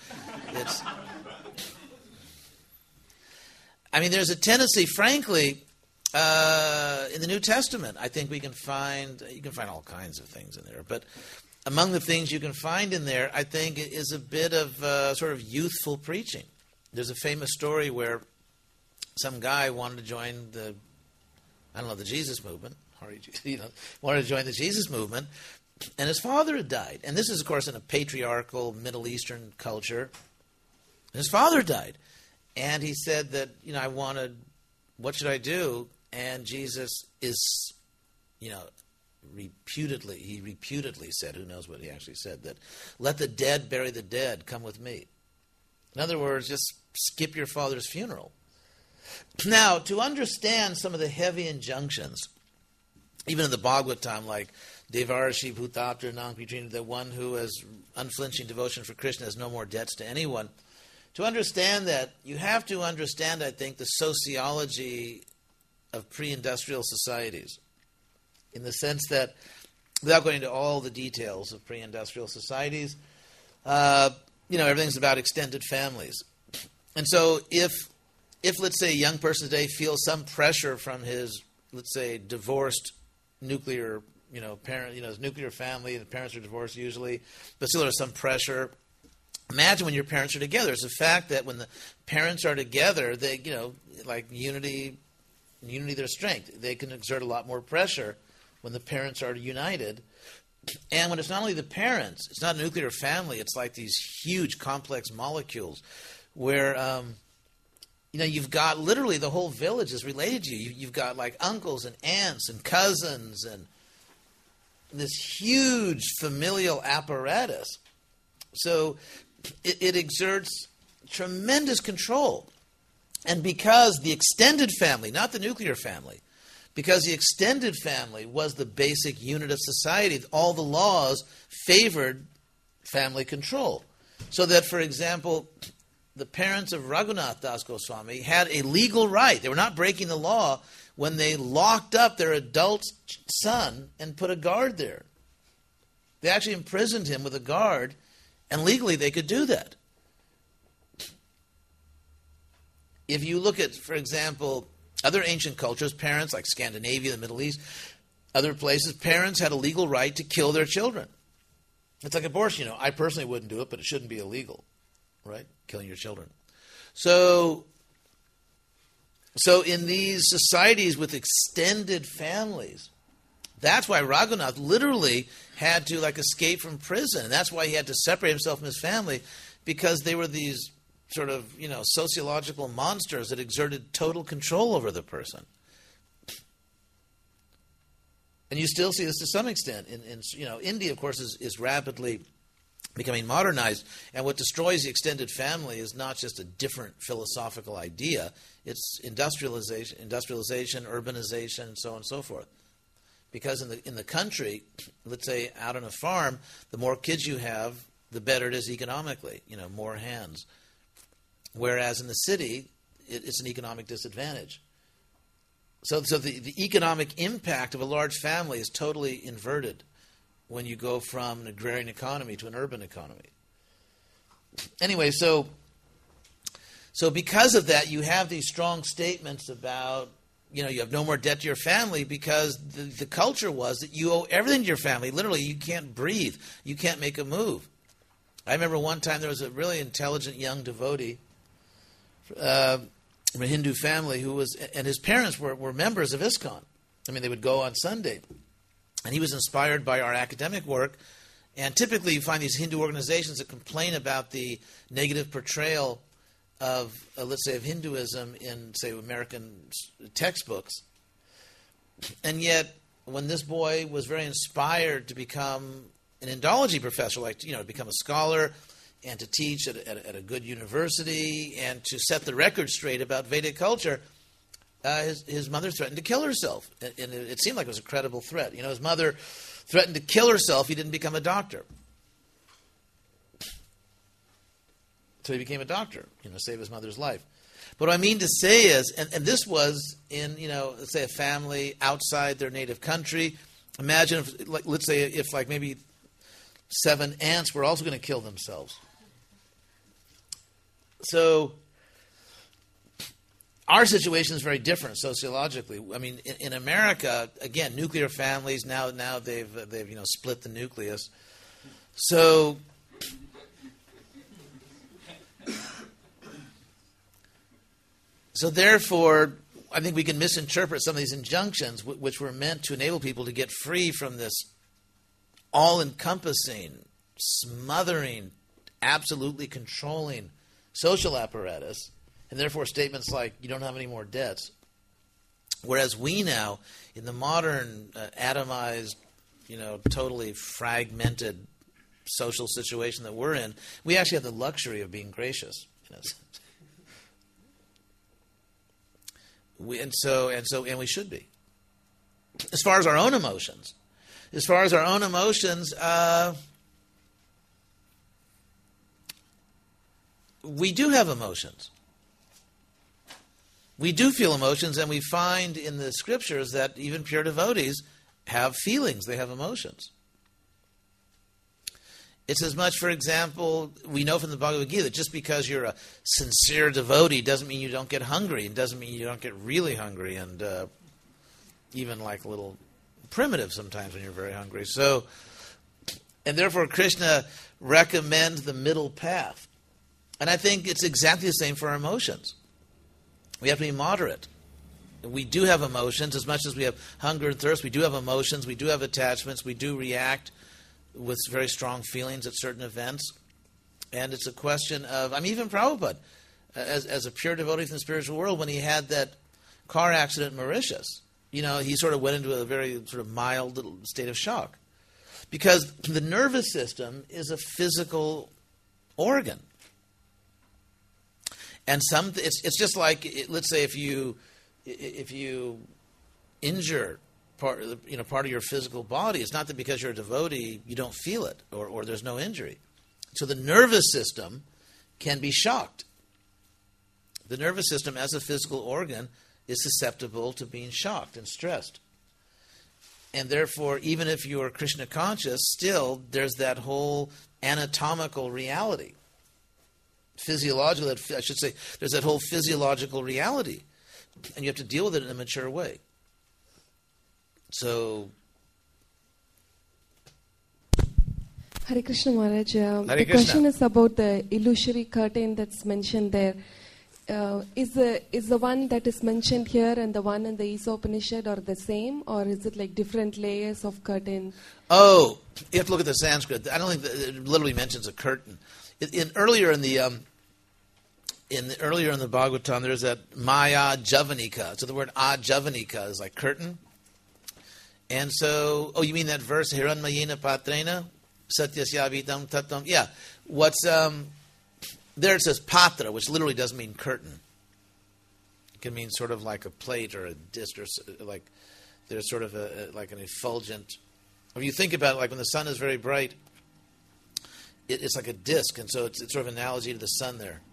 There's a tendency, frankly, in the New Testament, I think you can find all kinds of things in there, but among the things you can find in there, I think, is a bit of sort of youthful preaching. There's a famous story where some guy wanted to join the Jesus movement, wanted to join the Jesus movement, and his father had died. And this is, of course, in a patriarchal Middle Eastern culture. And his father died. And he said that, what should I do? And Jesus is, reputedly said, who knows what he actually said, that let the dead bury the dead, come with me. In other words, just skip your father's funeral. Now, to understand some of the heavy injunctions, even in the Bhagavatam, like Devarshi Bhutaptra Nangpitrini, the one who has unflinching devotion for Krishna has no more debts to anyone. To understand that, you have to understand, I think, the sociology of pre-industrial societies, in the sense that, without going into all the details of pre-industrial societies, everything's about extended families. And so if let's say, a young person today feels some pressure from his, let's say, divorced nuclear, parent, his nuclear family, the parents are divorced usually, but still there's some pressure. Imagine when your parents are together. It's a fact that when the parents are together, they, like unity their strength. They can exert a lot more pressure when the parents are united. And when it's not only the parents, it's not a nuclear family, it's like these huge complex molecules where, you've got literally the whole village is related to you. You've got like uncles and aunts and cousins and this huge familial apparatus. So it exerts tremendous control. And because the extended family, not the nuclear family, because the extended family was the basic unit of society, all the laws favored family control. So that, for example, the parents of Raghunath Das Goswami had a legal right. They were not breaking the law when they locked up their adult son and put a guard there. They actually imprisoned him with a guard, and legally they could do that. If you look at, for example, other ancient cultures, parents like Scandinavia, the Middle East, other places, parents had a legal right to kill their children. It's like abortion. I personally wouldn't do it, but it shouldn't be illegal, right? Killing your children. So in these societies with extended families, that's why Raghunath literally had to escape from prison. And that's why he had to separate himself from his family, because they were these sort of, sociological monsters that exerted total control over the person. And you still see this to some extent. In India, of course, is rapidly becoming modernized. And what destroys the extended family is not just a different philosophical idea. It's industrialization, urbanization, and so on and so forth. Because in the country, let's say out on a farm, the more kids you have, the better it is economically. More hands. Whereas in the city, it's an economic disadvantage. So the economic impact of a large family is totally inverted when you go from an agrarian economy to an urban economy. Anyway, so because of that, you have these strong statements about, you have no more debt to your family, because the culture was that you owe everything to your family. Literally, you can't breathe. You can't make a move. I remember one time there was a really intelligent young devotee from a Hindu family and his parents were members of ISKCON. They would go on Sunday. And he was inspired by our academic work. And typically you find these Hindu organizations that complain about the negative portrayal of, let's say, of Hinduism in, say, American textbooks. And yet, when this boy was very inspired to become an Indology professor, to become a scholar and to teach at a good university and to set the record straight about Vedic culture, his mother threatened to kill herself. And it seemed like it was a credible threat. His mother threatened to kill herself. He didn't become a doctor. So he became a doctor, save his mother's life. But what I mean to say is, and this was in, let's say a family outside their native country. Imagine if, let's say, if maybe 7 aunts were also going to kill themselves. So our situation is very different sociologically. In America, again, nuclear families, now they've split the nucleus. So therefore, I think we can misinterpret some of these injunctions, which were meant to enable people to get free from this all-encompassing, smothering, absolutely controlling social apparatus, and therefore statements like, you don't have any more debts. Whereas we now, in the modern, atomized, totally fragmented social situation that we're in, we actually have the luxury of being gracious. And we should be. As far as our own emotions, we do have emotions. We do feel emotions, and we find in the scriptures that even pure devotees have feelings. They have emotions. It's as much, for example, we know from the Bhagavad Gita that just because you're a sincere devotee doesn't mean you don't get hungry, and doesn't mean you don't get really hungry, and even like a little primitive sometimes when you're very hungry. So, and therefore Krishna recommends the middle path. And I think it's exactly the same for our emotions. We have to be moderate. We do have emotions as much as we have hunger and thirst. We do have emotions. We do have attachments. We do react with very strong feelings at certain events. And it's a question of, even Prabhupada, as a pure devotee from the spiritual world, when he had that car accident in Mauritius, he sort of went into a very sort of mild little state of shock. Because the nervous system is a physical organ. And it's just like, let's say if you injure part of your physical body, it's not that because you're a devotee you don't feel it or there's no injury. So the nervous system can be shocked. The nervous system as a physical organ is susceptible to being shocked and stressed. And therefore, even if you are Krishna conscious, still there's that whole anatomical reality. Physiological, I should say, there's that whole physiological reality. And you have to deal with it in a mature way. So, Hare Krishna Maharaj, Hare the Krishna. question is about the illusory curtain that's mentioned there. Is the one that is mentioned here and the one in the Isa Upanishad are the same, or is it like different layers of curtain? Oh, you have to look at the Sanskrit. I don't think that it literally mentions a curtain. Earlier in the Bhagavatam, there's that Maya Javanika. So the word Ajavanika is like curtain. And so, you mean that verse, Hiranmayena Patrena, Satyasyavitam Tatam? Yeah. What's, there it says Patra, which literally doesn't mean curtain. It can mean sort of like a plate or a disc, or like there's sort of like an effulgent. If you think about it, like when the sun is very bright, it's like a disc, and so it's sort of an analogy to the sun there.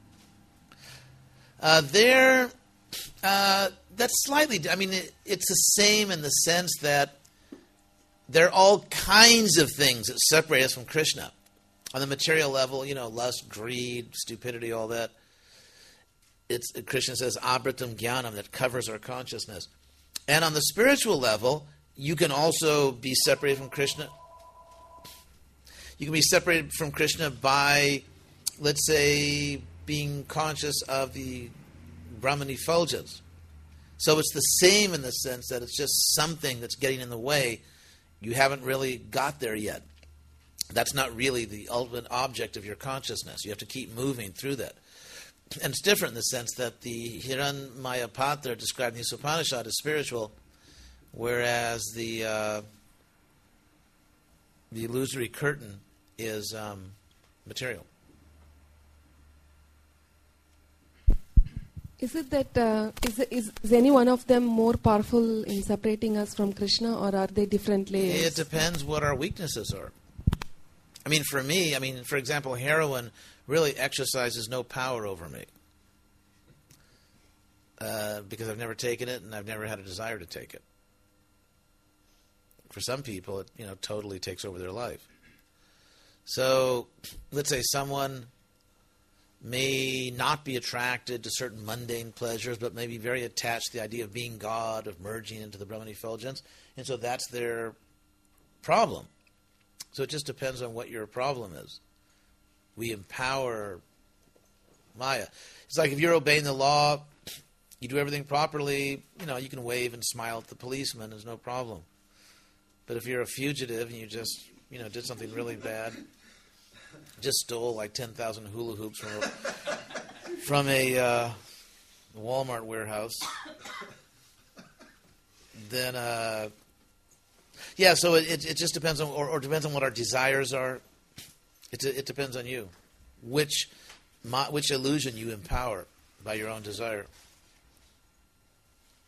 That's slightly, it's the same in the sense that there are all kinds of things that separate us from Krishna. On the material level, lust, greed, stupidity, all that. Krishna says, abratam jnanam, that covers our consciousness. And on the spiritual level, you can also be separated from Krishna. You can be separated from Krishna by, let's say, being conscious of the Brahman effulgence. So it's the same in the sense that it's just something that's getting in the way. You haven't really got there yet. That's not really the ultimate object of your consciousness. You have to keep moving through that. And it's different in the sense that the Hiranmaya Patra described in the Upanishad is spiritual, whereas the illusory curtain is material. Is it that is any one of them more powerful in separating us from Krishna, or are they different layers? It depends what our weaknesses are. For me, for example, heroin really exercises no power over me because I've never taken it and I've never had a desire to take it. For some people, it totally takes over their life. So, let's say someone may not be attracted to certain mundane pleasures, but may be very attached to the idea of being God, of merging into the Brahman effulgence, and so that's their problem. So it just depends on what your problem is. We empower Maya. It's like if you're obeying the law, you do everything properly, you can wave and smile at the policeman, there's no problem. But if you're a fugitive and you just, did something really bad, just stole like 10,000 hula hoops from a Walmart warehouse, then so it just depends on, or depends on what our desires are. It depends on you, which illusion you empower by your own desire.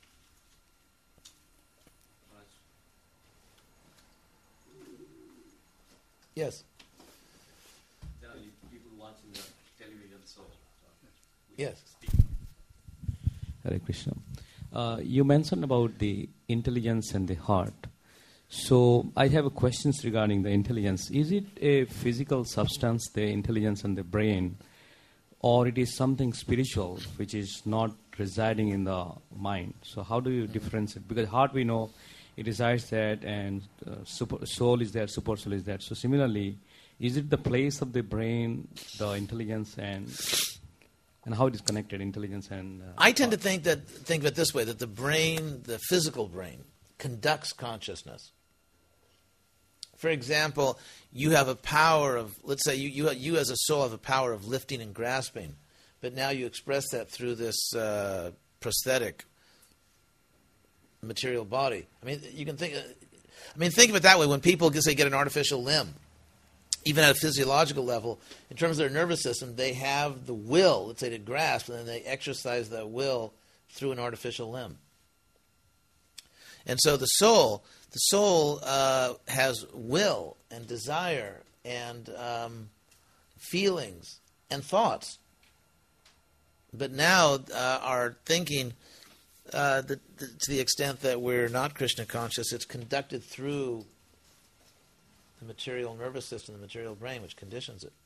Yes. There are people watching the television, so Yes. Hare Krishna. You mentioned about the intelligence and the heart. So I have questions regarding the intelligence. Is it a physical substance, the intelligence and the brain, or it is something spiritual which is not residing in the mind? So how do you differentiate? Because heart we know it resides there, and soul is there, super soul is there. So similarly, is it the place of the brain, the intelligence, and how it is connected, intelligence and I tend to think of it this way, that the brain, the physical brain, conducts consciousness. For example, you have a power of, let's say you as a soul have a power of lifting and grasping, but now you express that through this prosthetic material body. I mean, you can think of it that way. When people get an artificial limb, even at a physiological level, in terms of their nervous system, they have the will, let's say, to grasp, and then they exercise that will through an artificial limb. And so the soul has will and desire and feelings and thoughts. But now our thinking, to the extent that we're not Krishna conscious, it's conducted through the material nervous system, the material brain, which conditions it.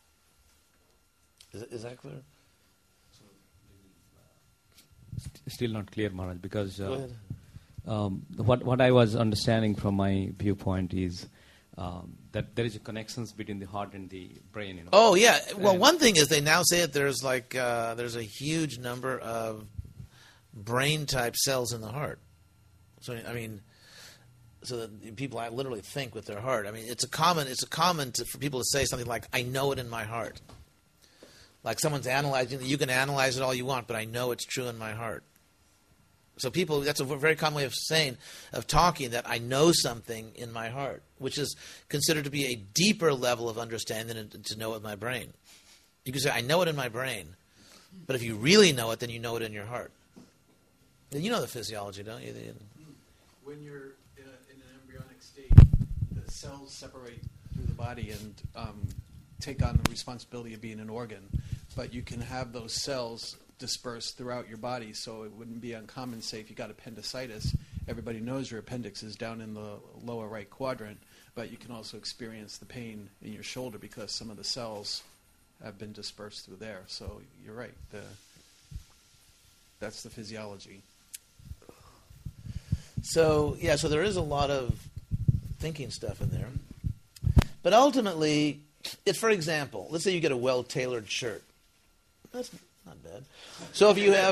Is that clear? Still not clear, Maharaj, because Go ahead. what I was understanding from my viewpoint is that there is a connections between the heart and the brain. Oh yeah. Well, one thing is they now say that there's there's a huge number of brain type cells in the heart. So I mean, so that people literally think with their heart. I mean, it's common for people to say something like, "I know it in my heart." Like someone's analyzing. You can analyze it all you want, but I know it's true in my heart. So people, that's a very common way of talking, that I know something in my heart, which is considered to be a deeper level of understanding than to know it in my brain. You can say, I know it in my brain, but if you really know it, then you know it in your heart. And you know the physiology, don't you? When you're in an embryonic state, the cells separate through the body and take on the responsibility of being an organ, but you can have those cells dispersed throughout your body, so it wouldn't be uncommon. Say if you got appendicitis, everybody knows your appendix is down in the lower right quadrant, but you can also experience the pain in your shoulder because some of the cells have been dispersed through there. So you're right, that's the physiology. So there is a lot of thinking stuff in there, but ultimately, for example, let's say you get a well-tailored shirt. That's not bad. So if you have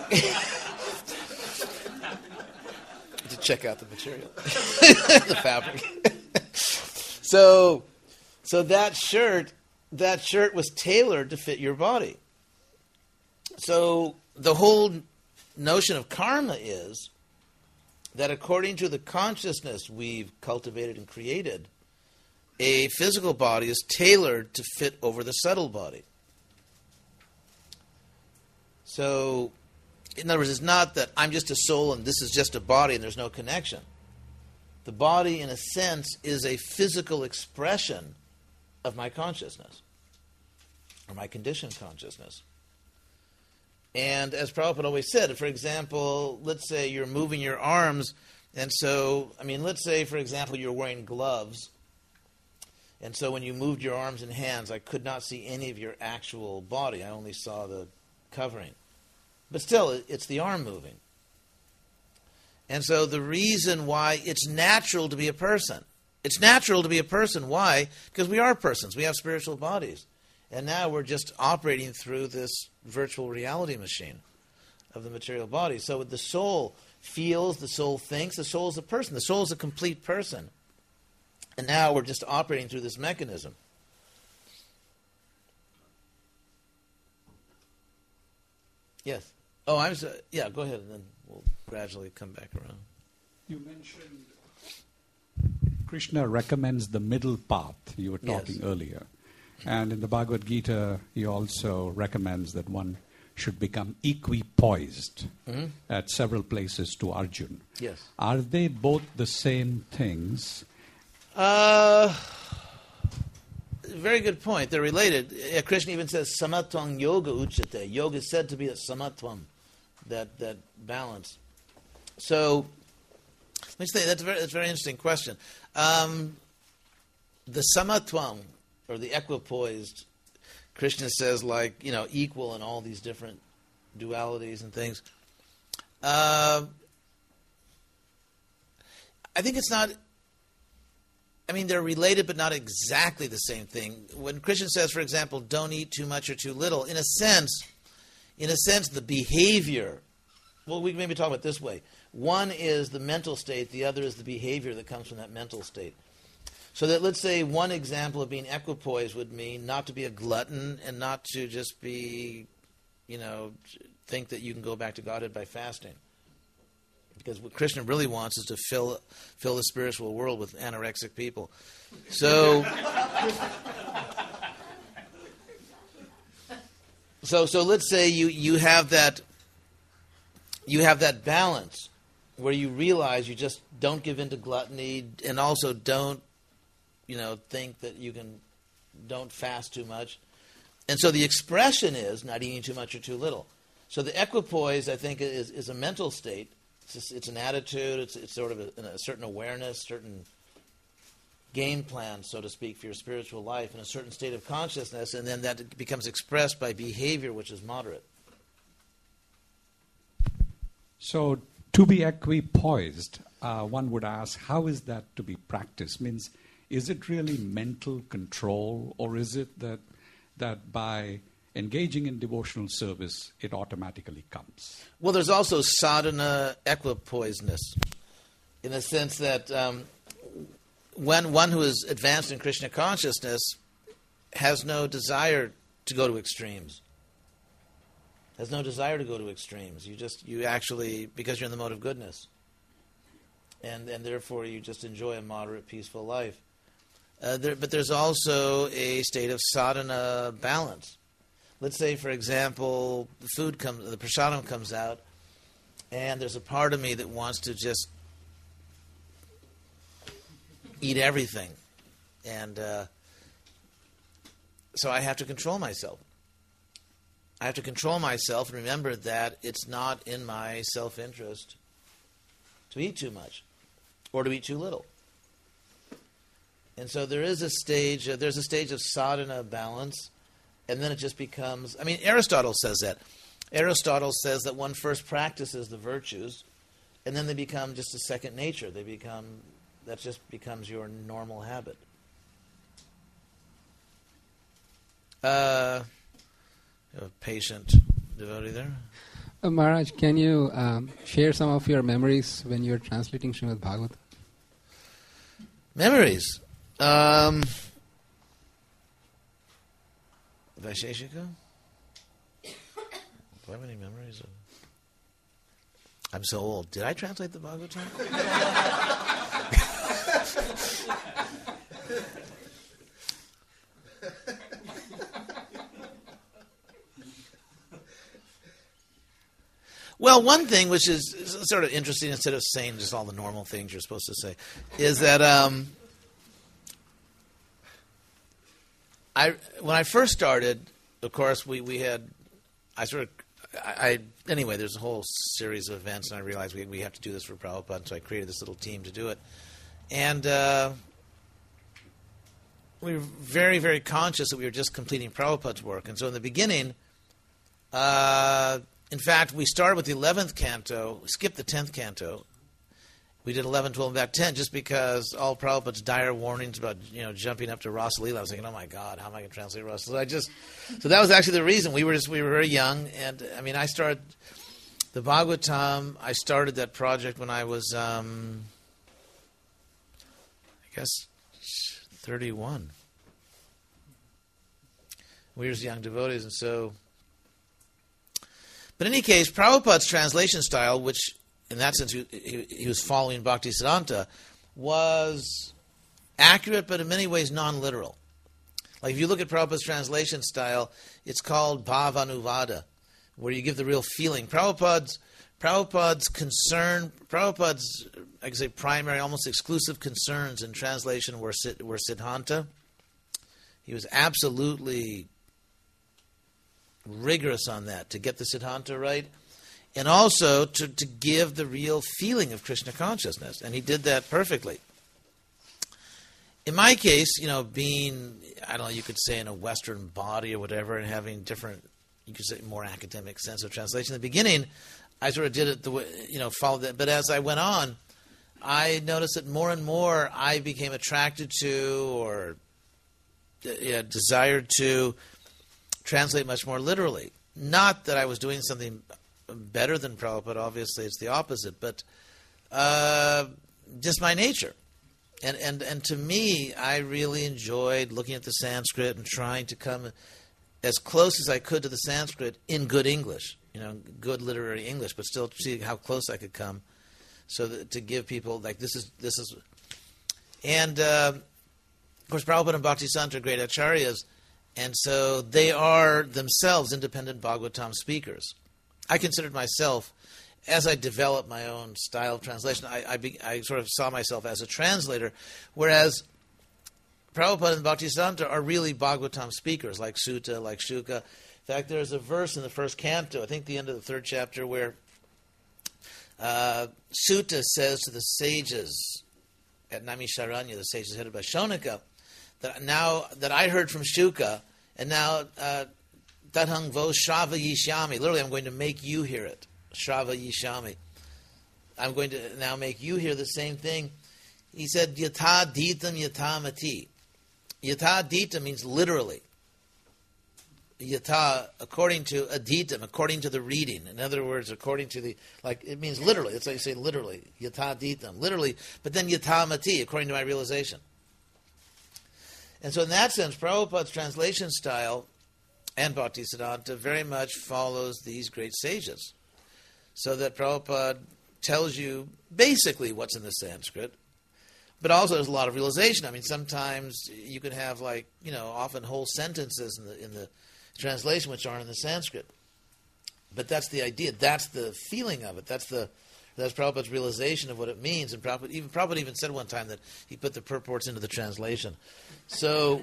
to check out the material, the fabric. So that shirt was tailored to fit your body. So the whole notion of karma is that according to the consciousness we've cultivated and created, a physical body is tailored to fit over the subtle body. So, in other words, it's not that I'm just a soul and this is just a body and there's no connection. The body, in a sense, is a physical expression of my consciousness, or my conditioned consciousness. And as Prabhupada always said, for example, let's say you're moving your arms, and so, let's say, for example, you're wearing gloves, and so when you moved your arms and hands, I could not see any of your actual body. I only saw the covering. But still, it's the arm moving. And so the reason why it's natural to be a person. It's natural to be a person. Why? Because we are persons. We have spiritual bodies. And now we're just operating through this virtual reality machine of the material body. So the soul feels, the soul thinks, the soul is a person. The soul is a complete person. And now we're just operating through this mechanism. Yes. Oh, go ahead, and then we'll gradually come back around. You mentioned Krishna recommends the middle path you were talking earlier. And in the Bhagavad Gita, he also recommends that one should become equipoised at several places to Arjuna. Yes. Are they both the same things? very good point. They're related. Krishna even says, samatvam yoga uchate. Yoga is said to be a samatvam, that balance. So, let me say, that's a very interesting question. The samatvam, or the equipoised, Krishna says, like, equal in all these different dualities and things. I think it's not... they're related, but not exactly the same thing. When Krishna says, for example, don't eat too much or too little, in a sense, the behavior, well, we can maybe talk about it this way. One is the mental state, the other is the behavior that comes from that mental state. So that, let's say, one example of being equipoised would mean not to be a glutton and not to just be, think that you can go back to Godhead by fasting. Because what Krishna really wants is to fill the spiritual world with anorexic people. So, so let's say you have that balance where you realize you just don't give in to gluttony, and also don't think that don't fast too much. And so the expression is not eating too much or too little. So the equipoise, I think, is a mental state. It's an attitude. It's sort of a certain awareness, certain game plan, so to speak, for your spiritual life, in a certain state of consciousness, and then that becomes expressed by behavior, which is moderate. So, to be equipoised, one would ask, how is that to be practiced? Means, is it really mental control, or is it that by engaging in devotional service, it automatically comes? Well, there's also sadhana equipoisedness, in the sense that when one who is advanced in Krishna consciousness has no desire to go to extremes. Has no desire to go to extremes. You actually, because you're in the mode of goodness. And therefore you just enjoy a moderate, peaceful life. But there's also a state of sadhana balance. Let's say, for example, the prasadam comes out, and there's a part of me that wants to just eat everything. And so I have to control myself. I have to control myself and remember that it's not in my self-interest to eat too much or to eat too little. And so there's a stage of sadhana balance, and then it just becomes... Aristotle says that. Aristotle says that one first practices the virtues, and then they become just a second nature. That just becomes your normal habit. A patient devotee there. Maharaj, can you share some of your memories when you were translating Srimad Bhagavatam? Memories? Vaisheshika? Do I have any memories of... I'm so old. Did I translate the Bhagavatam? Well, one thing which is sort of interesting, instead of saying just all the normal things you're supposed to say, is that when I first started, of course, anyway, there's a whole series of events, and I realized we have to do this for Prabhupada, so I created this little team to do it. And we were very, very conscious that we were just completing Prabhupada's work. And so in the beginning, in fact, we started with the 11th canto, skipped the 10th canto. We did 11, 12, and back 10 just because all Prabhupada's dire warnings about, jumping up to Rasa Leela. I was thinking, oh my God, how am I going to translate Rasa Leela? So that was actually the reason. We were very young, and I started the Bhagavatam. I started that project when I was, I guess, 31. We were just young devotees, and so. But in any case, Prabhupada's translation style, which in that sense he was following Bhaktisiddhanta, was accurate but in many ways non-literal. Like if you look at Prabhupada's translation style, it's called Bhavanuvada, where you give the real feeling. Prabhupada's concern, Prabhupada's, I could say, primary, almost exclusive concerns in translation were Siddhanta. He was absolutely rigorous on that, to get the Siddhanta right, and also to give the real feeling of Krishna consciousness. And he did that perfectly. In my case, being, I don't know, you could say in a Western body or whatever, and having different, you could say more academic sense of translation. In the beginning, I sort of did it the way, followed that. But as I went on, I noticed that more and more I became attracted to or desired to translate much more literally. Not that I was doing something better than Prabhupada, obviously it's the opposite, but just my nature. And to me, I really enjoyed looking at the Sanskrit and trying to come as close as I could to the Sanskrit in good English, good literary English, but still see how close I could come, so that, to give people like this is, and of course Prabhupada and Bhaktisiddhanta are great acharyas, and so they are themselves independent Bhagavatam speakers. I considered myself, as I developed my own style of translation, I sort of saw myself as a translator, whereas Prabhupada and Bhaktisiddhanta are really Bhagavatam speakers, like Sutta, like Shuka. In fact, there's a verse in the first canto, I think the end of the 3rd chapter, where Sutta says to the sages at Naimisharanya, the sages headed by Shaunika, that now that I heard from Shuka, and now Tathang vo Shrava Yishyami, literally I'm going to make you hear it. Shrava Yishyami. I'm going to now make you hear the same thing. He said, Yatha Ditam Yatha Mati. Yatha Dita means literally. Yatha, according to Aditam, according to the reading. In other words, according to the, it means literally. That's how you say literally. Yatha Ditam, literally. But then Yatha Mati, according to my realization. And so in that sense, Prabhupada's translation style and Bhaktisiddhanta very much follows these great sages. So that Prabhupada tells you basically what's in the Sanskrit, but also there's a lot of realization. I mean, sometimes you can have often whole sentences in the translation which aren't in the Sanskrit. But that's the idea. That's the feeling of it. That's Prabhupada's realization of what it means. And Prabhupada even said one time that he put the purports into the translation. So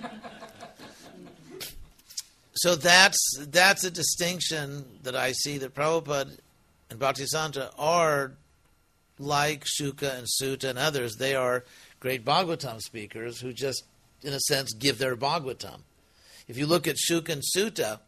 that's a distinction that I see, that Prabhupada and Bhaktisiddhanta are like Shuka and Sutta and others. They are great Bhagavatam speakers who just, in a sense, give their Bhagavatam. If you look at Shuka and Sutta,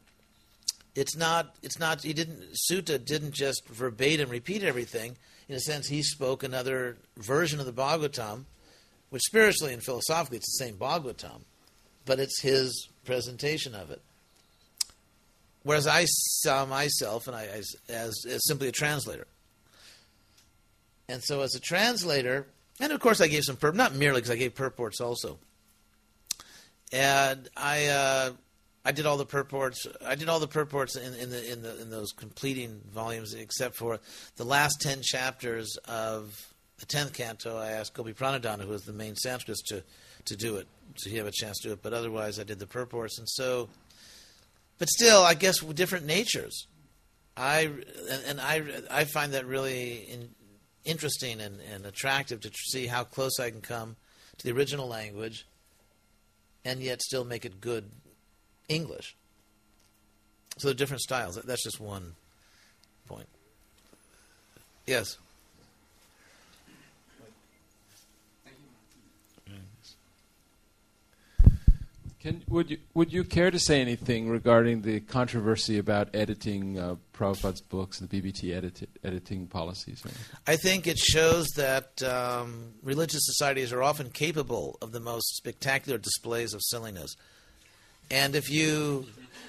Sutta didn't just verbatim repeat everything. In a sense, he spoke another version of the Bhagavatam, which spiritually and philosophically it's the same Bhagavatam, but it's his presentation of it. Whereas I saw myself as simply a translator. And so as a translator, and of course I gave some not merely because I gave purports also. And I did all the purports. I did all the purports in those completing volumes, except for the last 10 chapters of the 10th canto. I asked Gopi Pranadhana, who was the main Sanskrit, to do it, so he had a chance to do it. But otherwise, I did the purports, and so. But still, I guess with different natures. I find that really interesting and attractive to see how close I can come to the original language, and yet still make it good English. So the different styles. That's just one point. Yes. Would you care to say anything regarding the controversy about editing Prabhupada's books and the BBT editing policies? I think it shows that religious societies are often capable of the most spectacular displays of silliness. And if you...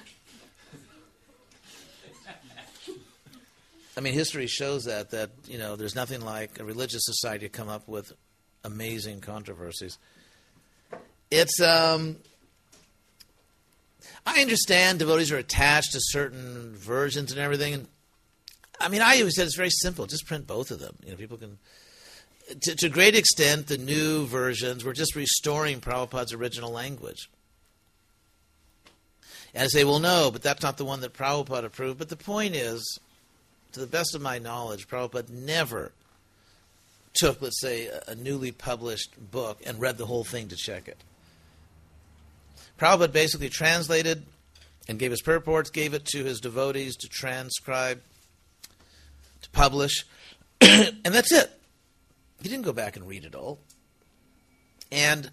history shows that there's nothing like a religious society to come up with amazing controversies. It's... I understand devotees are attached to certain versions and everything. And I always said it's very simple. Just print both of them. People can... To a great extent, the new versions were just restoring Prabhupada's original language. And I say, well, no, but that's not the one that Prabhupada approved. But the point is, to the best of my knowledge, Prabhupada never took, let's say, a newly published book and read the whole thing to check it. Prabhupada basically translated and gave his purports, gave it to his devotees to transcribe, to publish, and that's it. He didn't go back and read it all. And,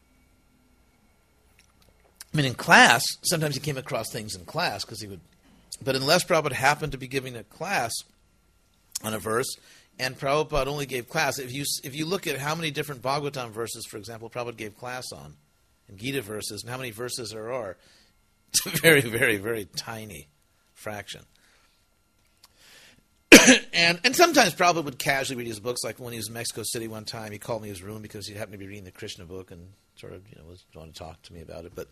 I mean, in class, sometimes he came across things in class, because he would, but unless Prabhupada happened to be giving a class on a verse, and Prabhupada only gave class, if you look at how many different Bhagavatam verses, for example, Prabhupada gave class on, and Gita verses, and how many verses there are, it's a very, very, very tiny fraction. and sometimes Prabhupada would casually read his books, like when he was in Mexico City one time, he called me in his room because he happened to be reading the Krishna book and sort of, was wanting to talk to me about it. But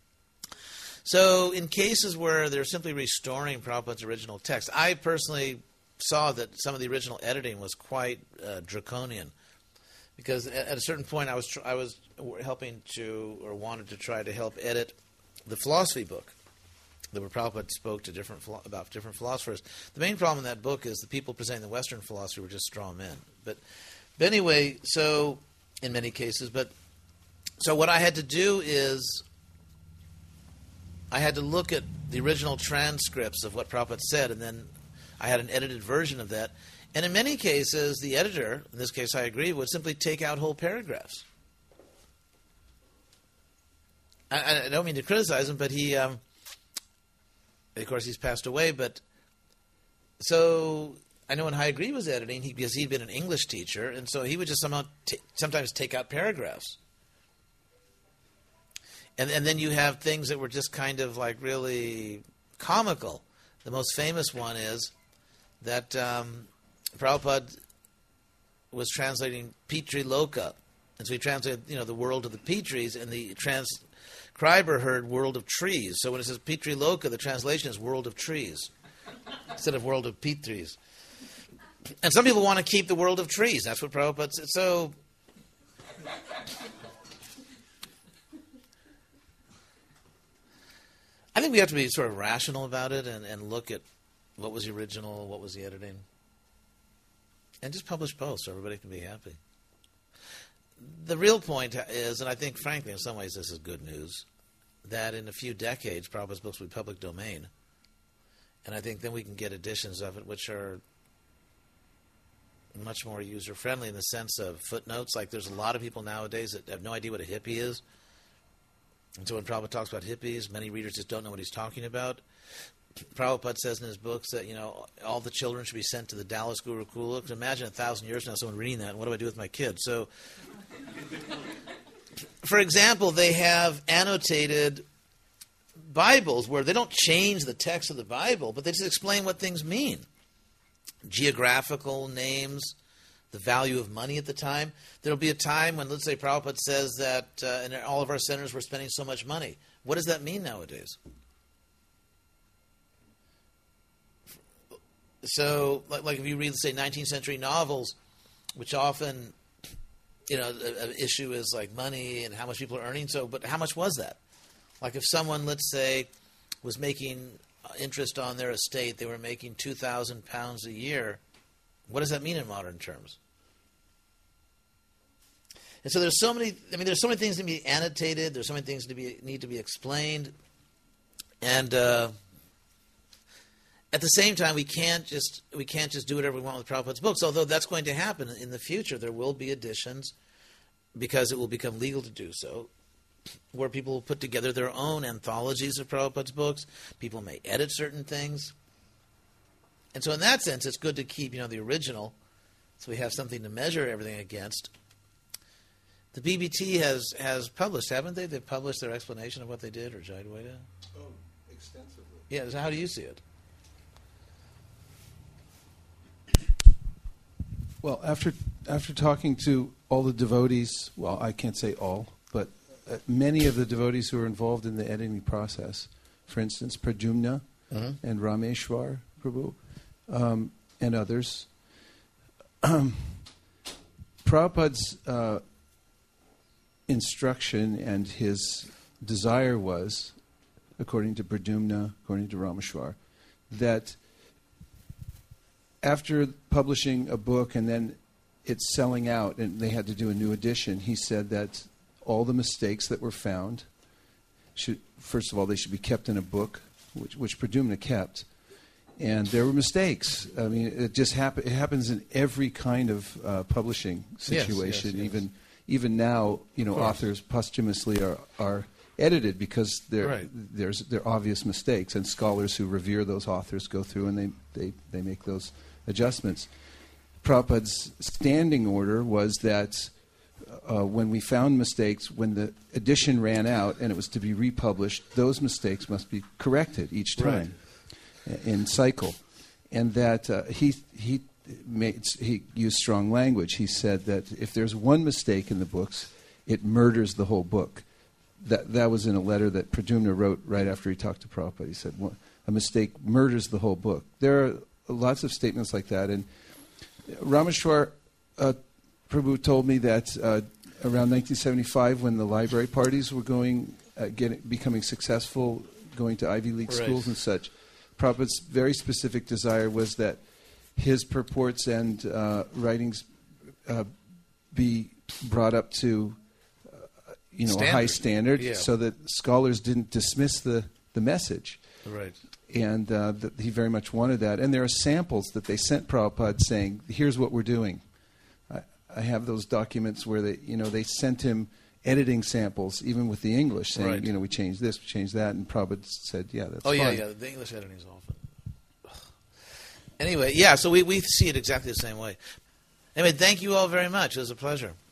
so in cases where they're simply restoring Prabhupada's original text, I personally saw that some of the original editing was quite draconian, because at a certain point I was helping to, or wanted to try to help edit the philosophy book, that where Prabhupada spoke to about different philosophers. The main problem in that book is the people presenting the Western philosophy were just straw men. But anyway, so in many cases, so what I had to do is I had to look at the original transcripts of what Prabhupada said, and then I had an edited version of that. And in many cases, the editor, in this case I agree, would simply take out whole paragraphs. I don't mean to criticize him, but he, of course, he's passed away. But so I know when Hayagriva was editing, because he'd been an English teacher, and so he would just sometimes take out paragraphs. And then you have things that were just kind of like really comical. The most famous one is that Prabhupada was translating Pitri Loka, and so he translated, the world of the Pitris, and the transcriber heard world of trees. So when it says Pitri Loka, the translation is world of trees instead of world of Pitris. And some people want to keep the world of trees. That's what Prabhupada said. So I think we have to be sort of rational about it and look at what was the original, what was the editing, and just publish both so everybody can be happy. The real point is, and I think, frankly, in some ways this is good news, that in a few decades, Prabhupada's books will be public domain. And I think then we can get editions of it which are much more user-friendly in the sense of footnotes. Like there's a lot of people nowadays that have no idea what a hippie is. And so when Prabhupada talks about hippies, many readers just don't know what he's talking about. Prabhupada says in his books that, all the children should be sent to the Dallas Gurukula. Because imagine 1,000 years from now someone reading that, and what do I do with my kids? So, for example, they have annotated Bibles where they don't change the text of the Bible, but they just explain what things mean. Geographical names, the value of money at the time. There will be a time when, let's say, Prabhupada says that in all of our centers we're spending so much money. What does that mean nowadays? So, like if you read, say, 19th century novels, which often, an issue is like money and how much people are earning. So, but how much was that? Like if someone, let's say, was making interest on their estate, they were making £2,000 a year. What does that mean in modern terms? And so there's so many things to be annotated. There's so many things need to be explained. And at the same time, we can't just do whatever we want with Prabhupada's books. Although that's going to happen in the future, there will be editions because it will become legal to do so, where people will put together their own anthologies of Prabhupada's books. People may edit certain things, and so in that sense, it's good to keep the original, so we have something to measure everything against. The BBT has published, haven't they? They've published their explanation of what they did, or Jayadvaita? Oh, extensively. Yeah. So how do you see it? Well, after talking to all the devotees, well, I can't say all, but many of the devotees who are involved in the editing process, for instance, Pradyumna and Rameshwar Prabhu, and others, Prabhupada's instruction and his desire was, according to Pradyumna, according to Rameshwar, that after publishing a book and then it's selling out and they had to do a new edition, he said that all the mistakes that were found first of all, they should be kept in a book, which Pradyumna kept. And there were mistakes. I mean, it just it happens in every kind of publishing situation. Yes. Even now, authors posthumously are edited because there are obvious mistakes, and scholars who revere those authors go through and they make those adjustments. Prabhupada's standing order was that when we found mistakes, when the edition ran out and it was to be republished, those mistakes must be corrected each time in cycle. And that he used strong language. He said that if there's one mistake in the books, it murders the whole book. That was in a letter that Pradyumna wrote right after he talked to Prabhupada. He said, a mistake murders the whole book. There are lots of statements like that. And Rameshwar Prabhu told me that around 1975, when the library parties were becoming successful, going to Ivy League schools and such, Prabhupada's very specific desire was that his purports and writings be brought up to a high standard, so that scholars didn't dismiss the message. Right. And he very much wanted that. And there are samples that they sent Prabhupada saying, here's what we're doing. I have those documents where they sent him editing samples, even with the English, saying, we changed this, we changed that. And Prabhupada said, that's fine. Yeah, the English editing is awful. Anyway, so we see it exactly the same way. Anyway, thank you all very much. It was a pleasure.